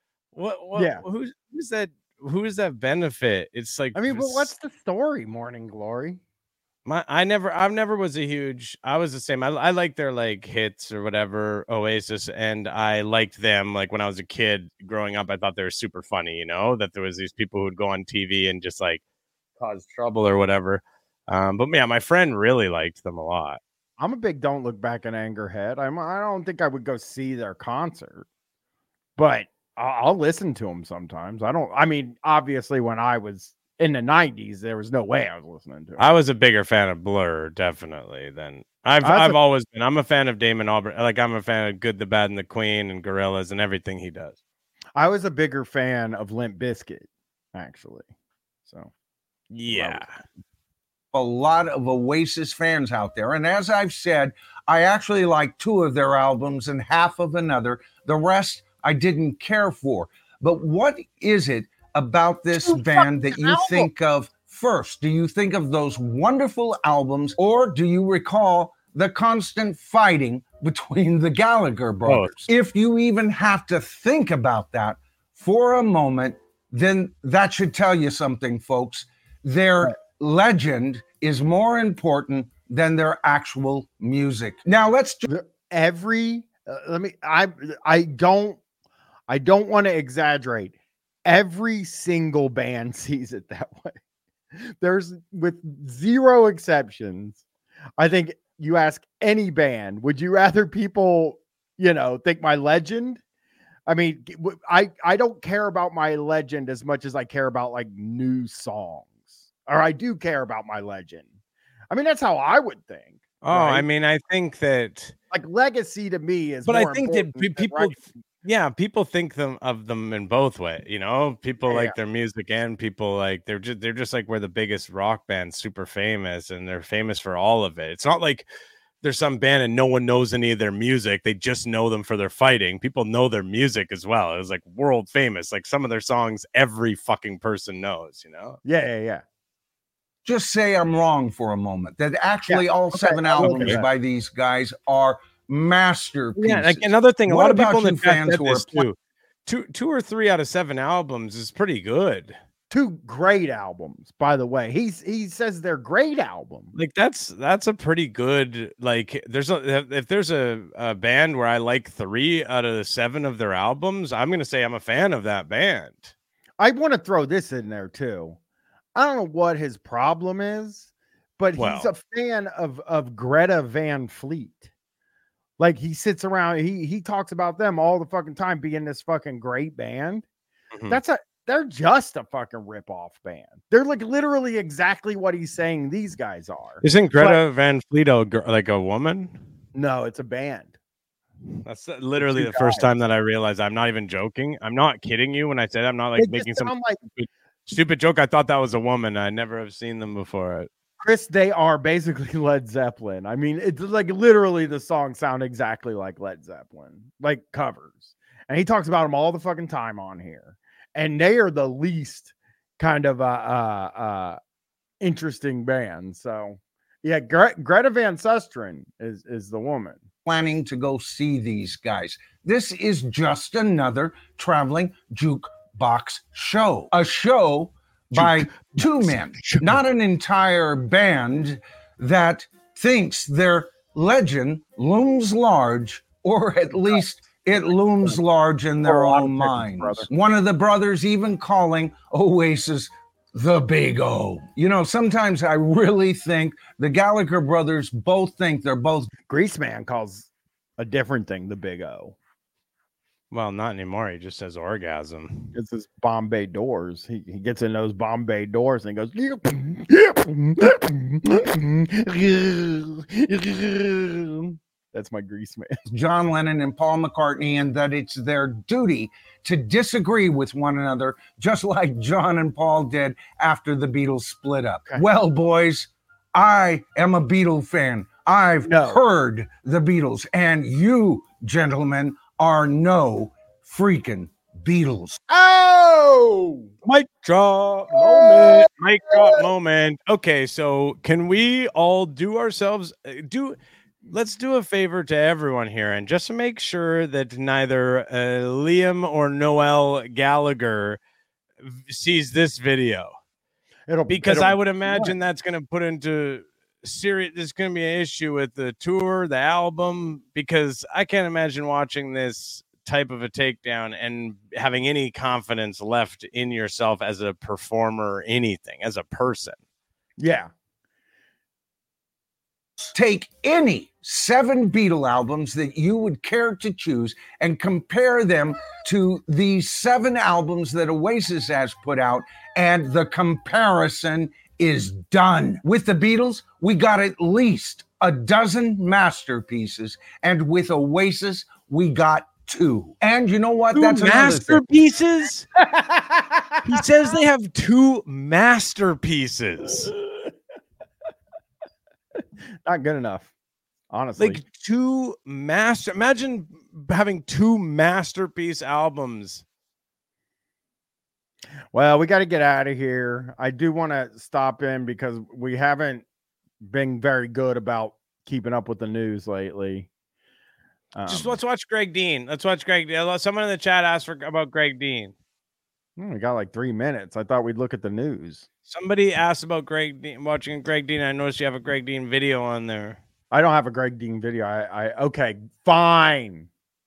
Who's that? Who is that benefit? It's like, I mean, but what's the story, Morning Glory? I never was a huge. I was the same. I like their like hits or whatever, Oasis, and I liked them. Like when I was a kid growing up, I thought they were super funny. You know, that there was these people who would go on TV and just like cause trouble or whatever. But yeah, my friend really liked them a lot. I'm a big Don't Look Back in Anger head. I don't think I would go see their concert, but I'll listen to them sometimes. I mean, obviously, when I was in the 90s, there was no way I was listening to it. I was a bigger fan of Blur, definitely, than I've always been. I'm a fan of Damon Albarn. Like, I'm a fan of Good, the Bad, and the Queen and Gorillaz and everything he does. I was a bigger fan of Limp Bizkit, actually. So, yeah. A lot of Oasis fans out there. And as I've said, I actually like 2 of their albums and half of another. The rest I didn't care for. But what is it about this band that you think of first? Do you think of those wonderful albums, or do you recall the constant fighting between the Gallagher brothers? If you even have to think about that for a moment, then that should tell you something, folks. Their legend is more important than their actual music. Now let's I don't want to exaggerate. Every single band sees it that way. There's, with zero exceptions, I think you ask any band, would you rather people, think my legend? I mean, I don't care about my legend as much as I care about like new songs, or I do care about my legend. I mean, that's how I would think. Oh, right? I mean, I think that like legacy to me is, but I think that people, people think of them in both ways. People like their music, and people like they're just like we're the biggest rock band, super famous, and they're famous for all of it. It's not like there's some band and no one knows any of their music. They just know them for their fighting. People know their music as well. It was like world famous. Like some of their songs, every fucking person knows, you know? Yeah. Just say I'm wrong for a moment. That actually all 7 albums by these guys are masterpieces. Yeah, like another thing, a lot of people in the chat said this too. 2 or 3 out of 7 albums is pretty good. 2 great albums, by the way. He says they're great albums. Like that's a pretty good. Like if there's a band where I like 3 out of the 7 of their albums, I'm gonna say I'm a fan of that band. I want to throw this in there too. I don't know what his problem is, but he's a fan of Greta Van Fleet. Like he sits around, he talks about them all the fucking time being this fucking great band. Mm-hmm. They're just a fucking rip-off band. They're like literally exactly what he's saying these guys are. Isn't Greta Van Fleet like a woman? No, it's a band. That's literally the first time that I realized. I'm not even joking. I'm not kidding you when I said I'm not like making some stupid joke. I thought that was a woman. I never have seen them before. Chris, they are basically Led Zeppelin. I mean, it's like literally the songs sound exactly like Led Zeppelin, like covers. And he talks about them all the fucking time on here. And they are the least kind of interesting band. So, yeah, Greta Van Susteren is the woman. Planning to go see these guys. This is just another traveling jukebox show. A show by 2 men, not an entire band that thinks their legend looms large, or at least it looms large in their own minds. One of the brothers even calling Oasis the Big O. You know, sometimes I really think the Gallagher brothers both think they're both. Greaseman calls a different thing the Big O. Well, not anymore. He just says orgasm. It's his Bombay Doors. He gets in those Bombay Doors and he goes. That's my Greaseman. John Lennon and Paul McCartney, and that it's their duty to disagree with one another, just like John and Paul did after the Beatles split up. Okay. Well, boys, I am a Beatle fan. I've heard the Beatles, and you, gentlemen, are no freaking Beatles. Oh! Mic drop moment. Mic drop moment. Okay, so can we all do ourselves let's do a favor to everyone here, and just to make sure that neither Liam or Noel Gallagher sees this video, because I would imagine that's going to put into serious. There's going to be an issue with the tour, the album, because I can't imagine watching this type of a takedown and having any confidence left in yourself as a performer or anything, as a person. Yeah. Take any 7 Beatle albums that you would care to choose and compare them to the 7 albums that Oasis has put out, and the comparison is done. With the Beatles, we got at least a dozen masterpieces, and with Oasis, we got 2. And you know what? 2 That's masterpieces. He says they have 2 masterpieces. Not good enough, honestly. Like 2 imagine having 2 masterpiece albums. Well, we got to get out of here. I do want to stop in because we haven't been very good about keeping up with the news lately. Just let's watch Greg Dean. Let's watch Greg Dean. Someone in the chat asked about Greg Dean. We got like 3 minutes. I thought we'd look at the news. Somebody asked about Greg Dean, watching Greg Dean. I noticed you have a Greg Dean video on there. I don't have a Greg Dean video. Okay, fine.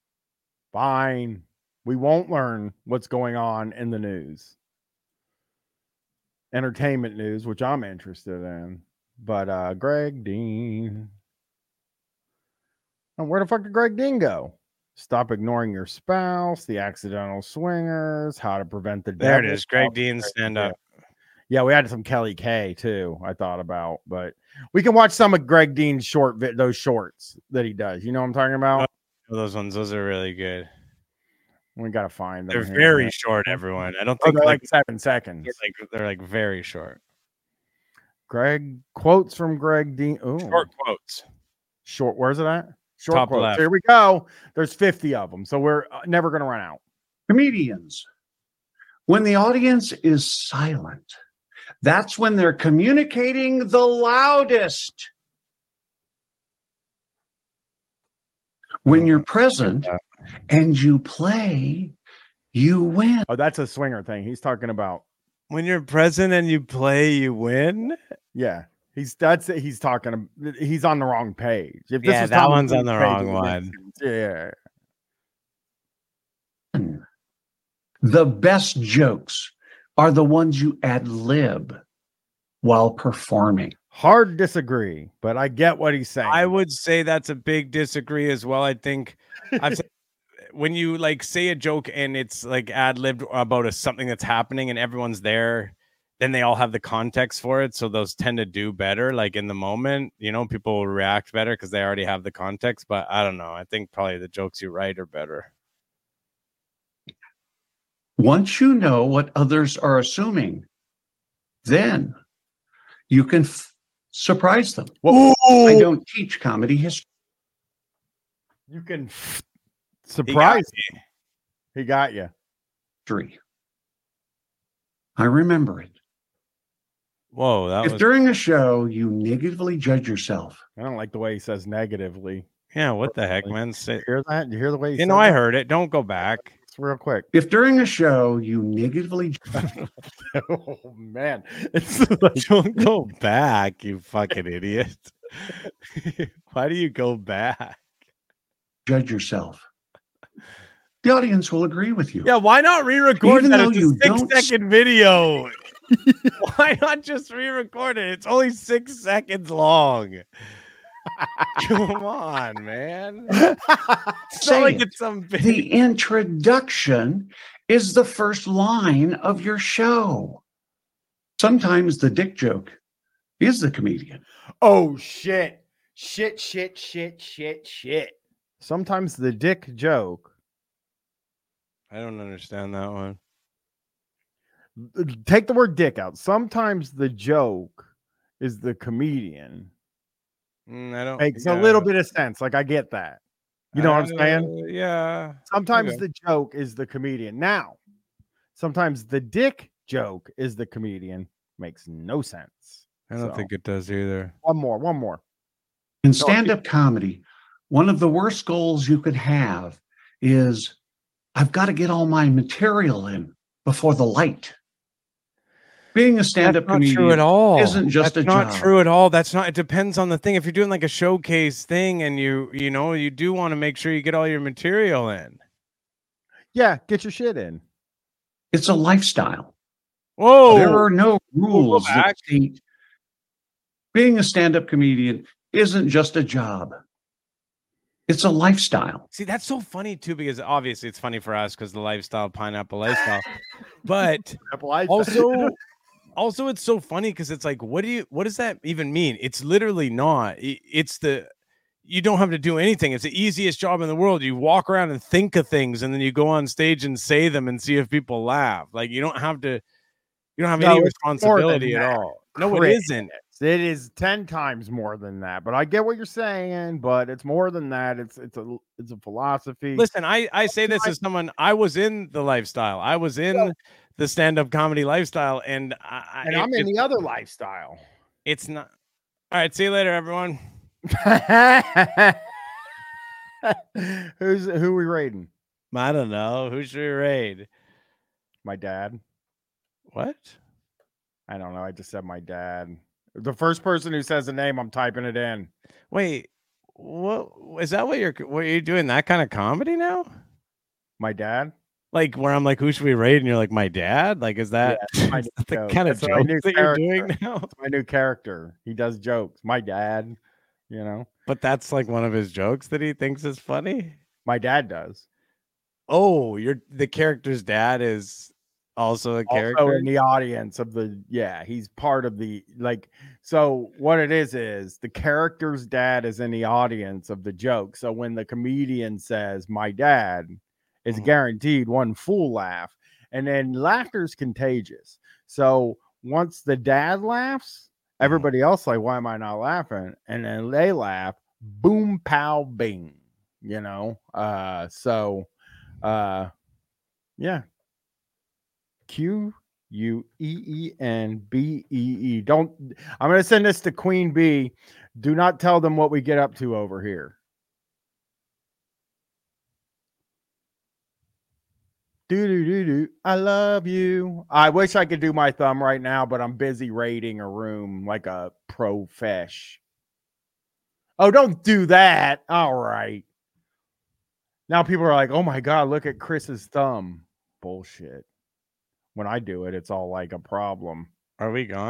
We won't learn what's going on in the news. Entertainment news, which I'm interested in. But Greg Dean. And where the fuck did Greg Dean go? Stop ignoring your spouse, the accidental swingers, how to prevent the There it is. Greg Dean stand up. Yeah, we had some Kelly K too, I thought about, but we can watch some of Greg Dean's those shorts that he does. You know what I'm talking about? Oh, those ones, those are really good. We gotta find them. They're very short, everyone. I don't think they're like 7 seconds. They're like very short. Greg quotes from Greg Dean. Ooh. Short quotes. Short. Where's it at? Short Top quotes. left. Here we go. There's 50 of them, so we're never going to run out. Comedians. When the audience is silent, that's when they're communicating the loudest. When you're present and you play, you win. Oh, that's a swinger thing. He's talking about when you're present and you play, you win. Yeah, he's on the wrong page. If this Yeah, was that Tom one's Hanks' on the page, wrong it would make one. sense. Yeah. The best jokes are the ones you ad lib while performing. Hard disagree, but I get what he's saying. I would say that's a big disagree as well. I think I've said, when you like say a joke and it's like ad libbed about something that's happening and everyone's there, then they all have the context for it. So those tend to do better. Like in the moment, you know, people will react better because they already have the context. But I don't know. I think probably the jokes you write are better. Once you know what others are assuming, then you can surprise them. I don't teach comedy history. You can surprise me. He got you. I remember it. Whoa, that if during a show you negatively judge yourself. I don't like the way he says negatively. Yeah, what the heck, man? You hear that? You hear the way he I heard it. Don't go back. It's real quick. If during a show you negatively oh man, it's like, don't go back, you fucking idiot. Why do you go back? Judge yourself. The audience will agree with you. Yeah, why not re-record that? It's a 6-second video. Why not just re-record it? It's only 6 seconds long. Come on, man. It's not like it's some big... The introduction is the first line of your show. Sometimes the dick joke is the comedian. Oh, shit. Shit. Sometimes the dick joke. I don't understand that one. Take the word dick out. Sometimes the joke is the comedian. I don't. Makes a little bit of sense. Like, I get that. You know what I'm saying? Yeah. Sometimes the joke is the comedian. Now, sometimes the dick joke is the comedian. Makes no sense. I don't think it does either. One more. In stand-up comedy, one of the worst goals you could have is, I've got to get all my material in before the light. Being a stand-up comedian true at all. Isn't just That's a not job. true at all. That's not. It depends on the thing. If you're doing like a showcase thing, and you do want to make sure you get all your material in. Yeah, get your shit in. It's a lifestyle. Whoa! There are no rules that state being a stand-up comedian isn't just a job. It's a lifestyle. See, that's so funny too, because obviously it's funny for us because the lifestyle, pineapple lifestyle, but also it's so funny because it's like, what does that even mean? It's literally not. You don't have to do anything. It's the easiest job in the world. You walk around and think of things, and then you go on stage and say them and see if people laugh. Like you don't have any responsibility at all. No, it isn't. It is 10 times more than that. But I get what you're saying. But it's more than that. It's a philosophy. Listen, I say this as someone. I was in the lifestyle. I was in the stand-up comedy lifestyle, and I'm in the other lifestyle. It's not. All right. See you later, everyone. Who we raiding? I don't know. Who should we raid? My dad. What? I don't know. I just said my dad. The first person who says a name, I'm typing it in. Wait, what is that? What you're doing? That kind of comedy now? My dad? Like where I'm like, who should we raid? And you're like, my dad? Like, is that the kind of joke that you're doing now? It's my new character. He does jokes. My dad, you know. But that's like one of his jokes that he thinks is funny. My dad does. Oh, the character's dad is also a character also in the audience of he's part of the so what it is the character's dad is in the audience of the joke. So when the comedian says my dad, it's guaranteed one full laugh, and then laughter's contagious. So once the dad laughs, everybody else like, why am I not laughing? And then they laugh, boom, pow, bing. You know, yeah. QUEENBEE. Don't. I'm going to send this to Queen Bee. Do not tell them what we get up to over here. Do. I love you. I wish I could do my thumb right now, but I'm busy raiding a room like a profesh. Oh, don't do that. All right. Now people are like, oh my God, look at Chris's thumb. Bullshit. When I do it, it's all like a problem. Are we gone?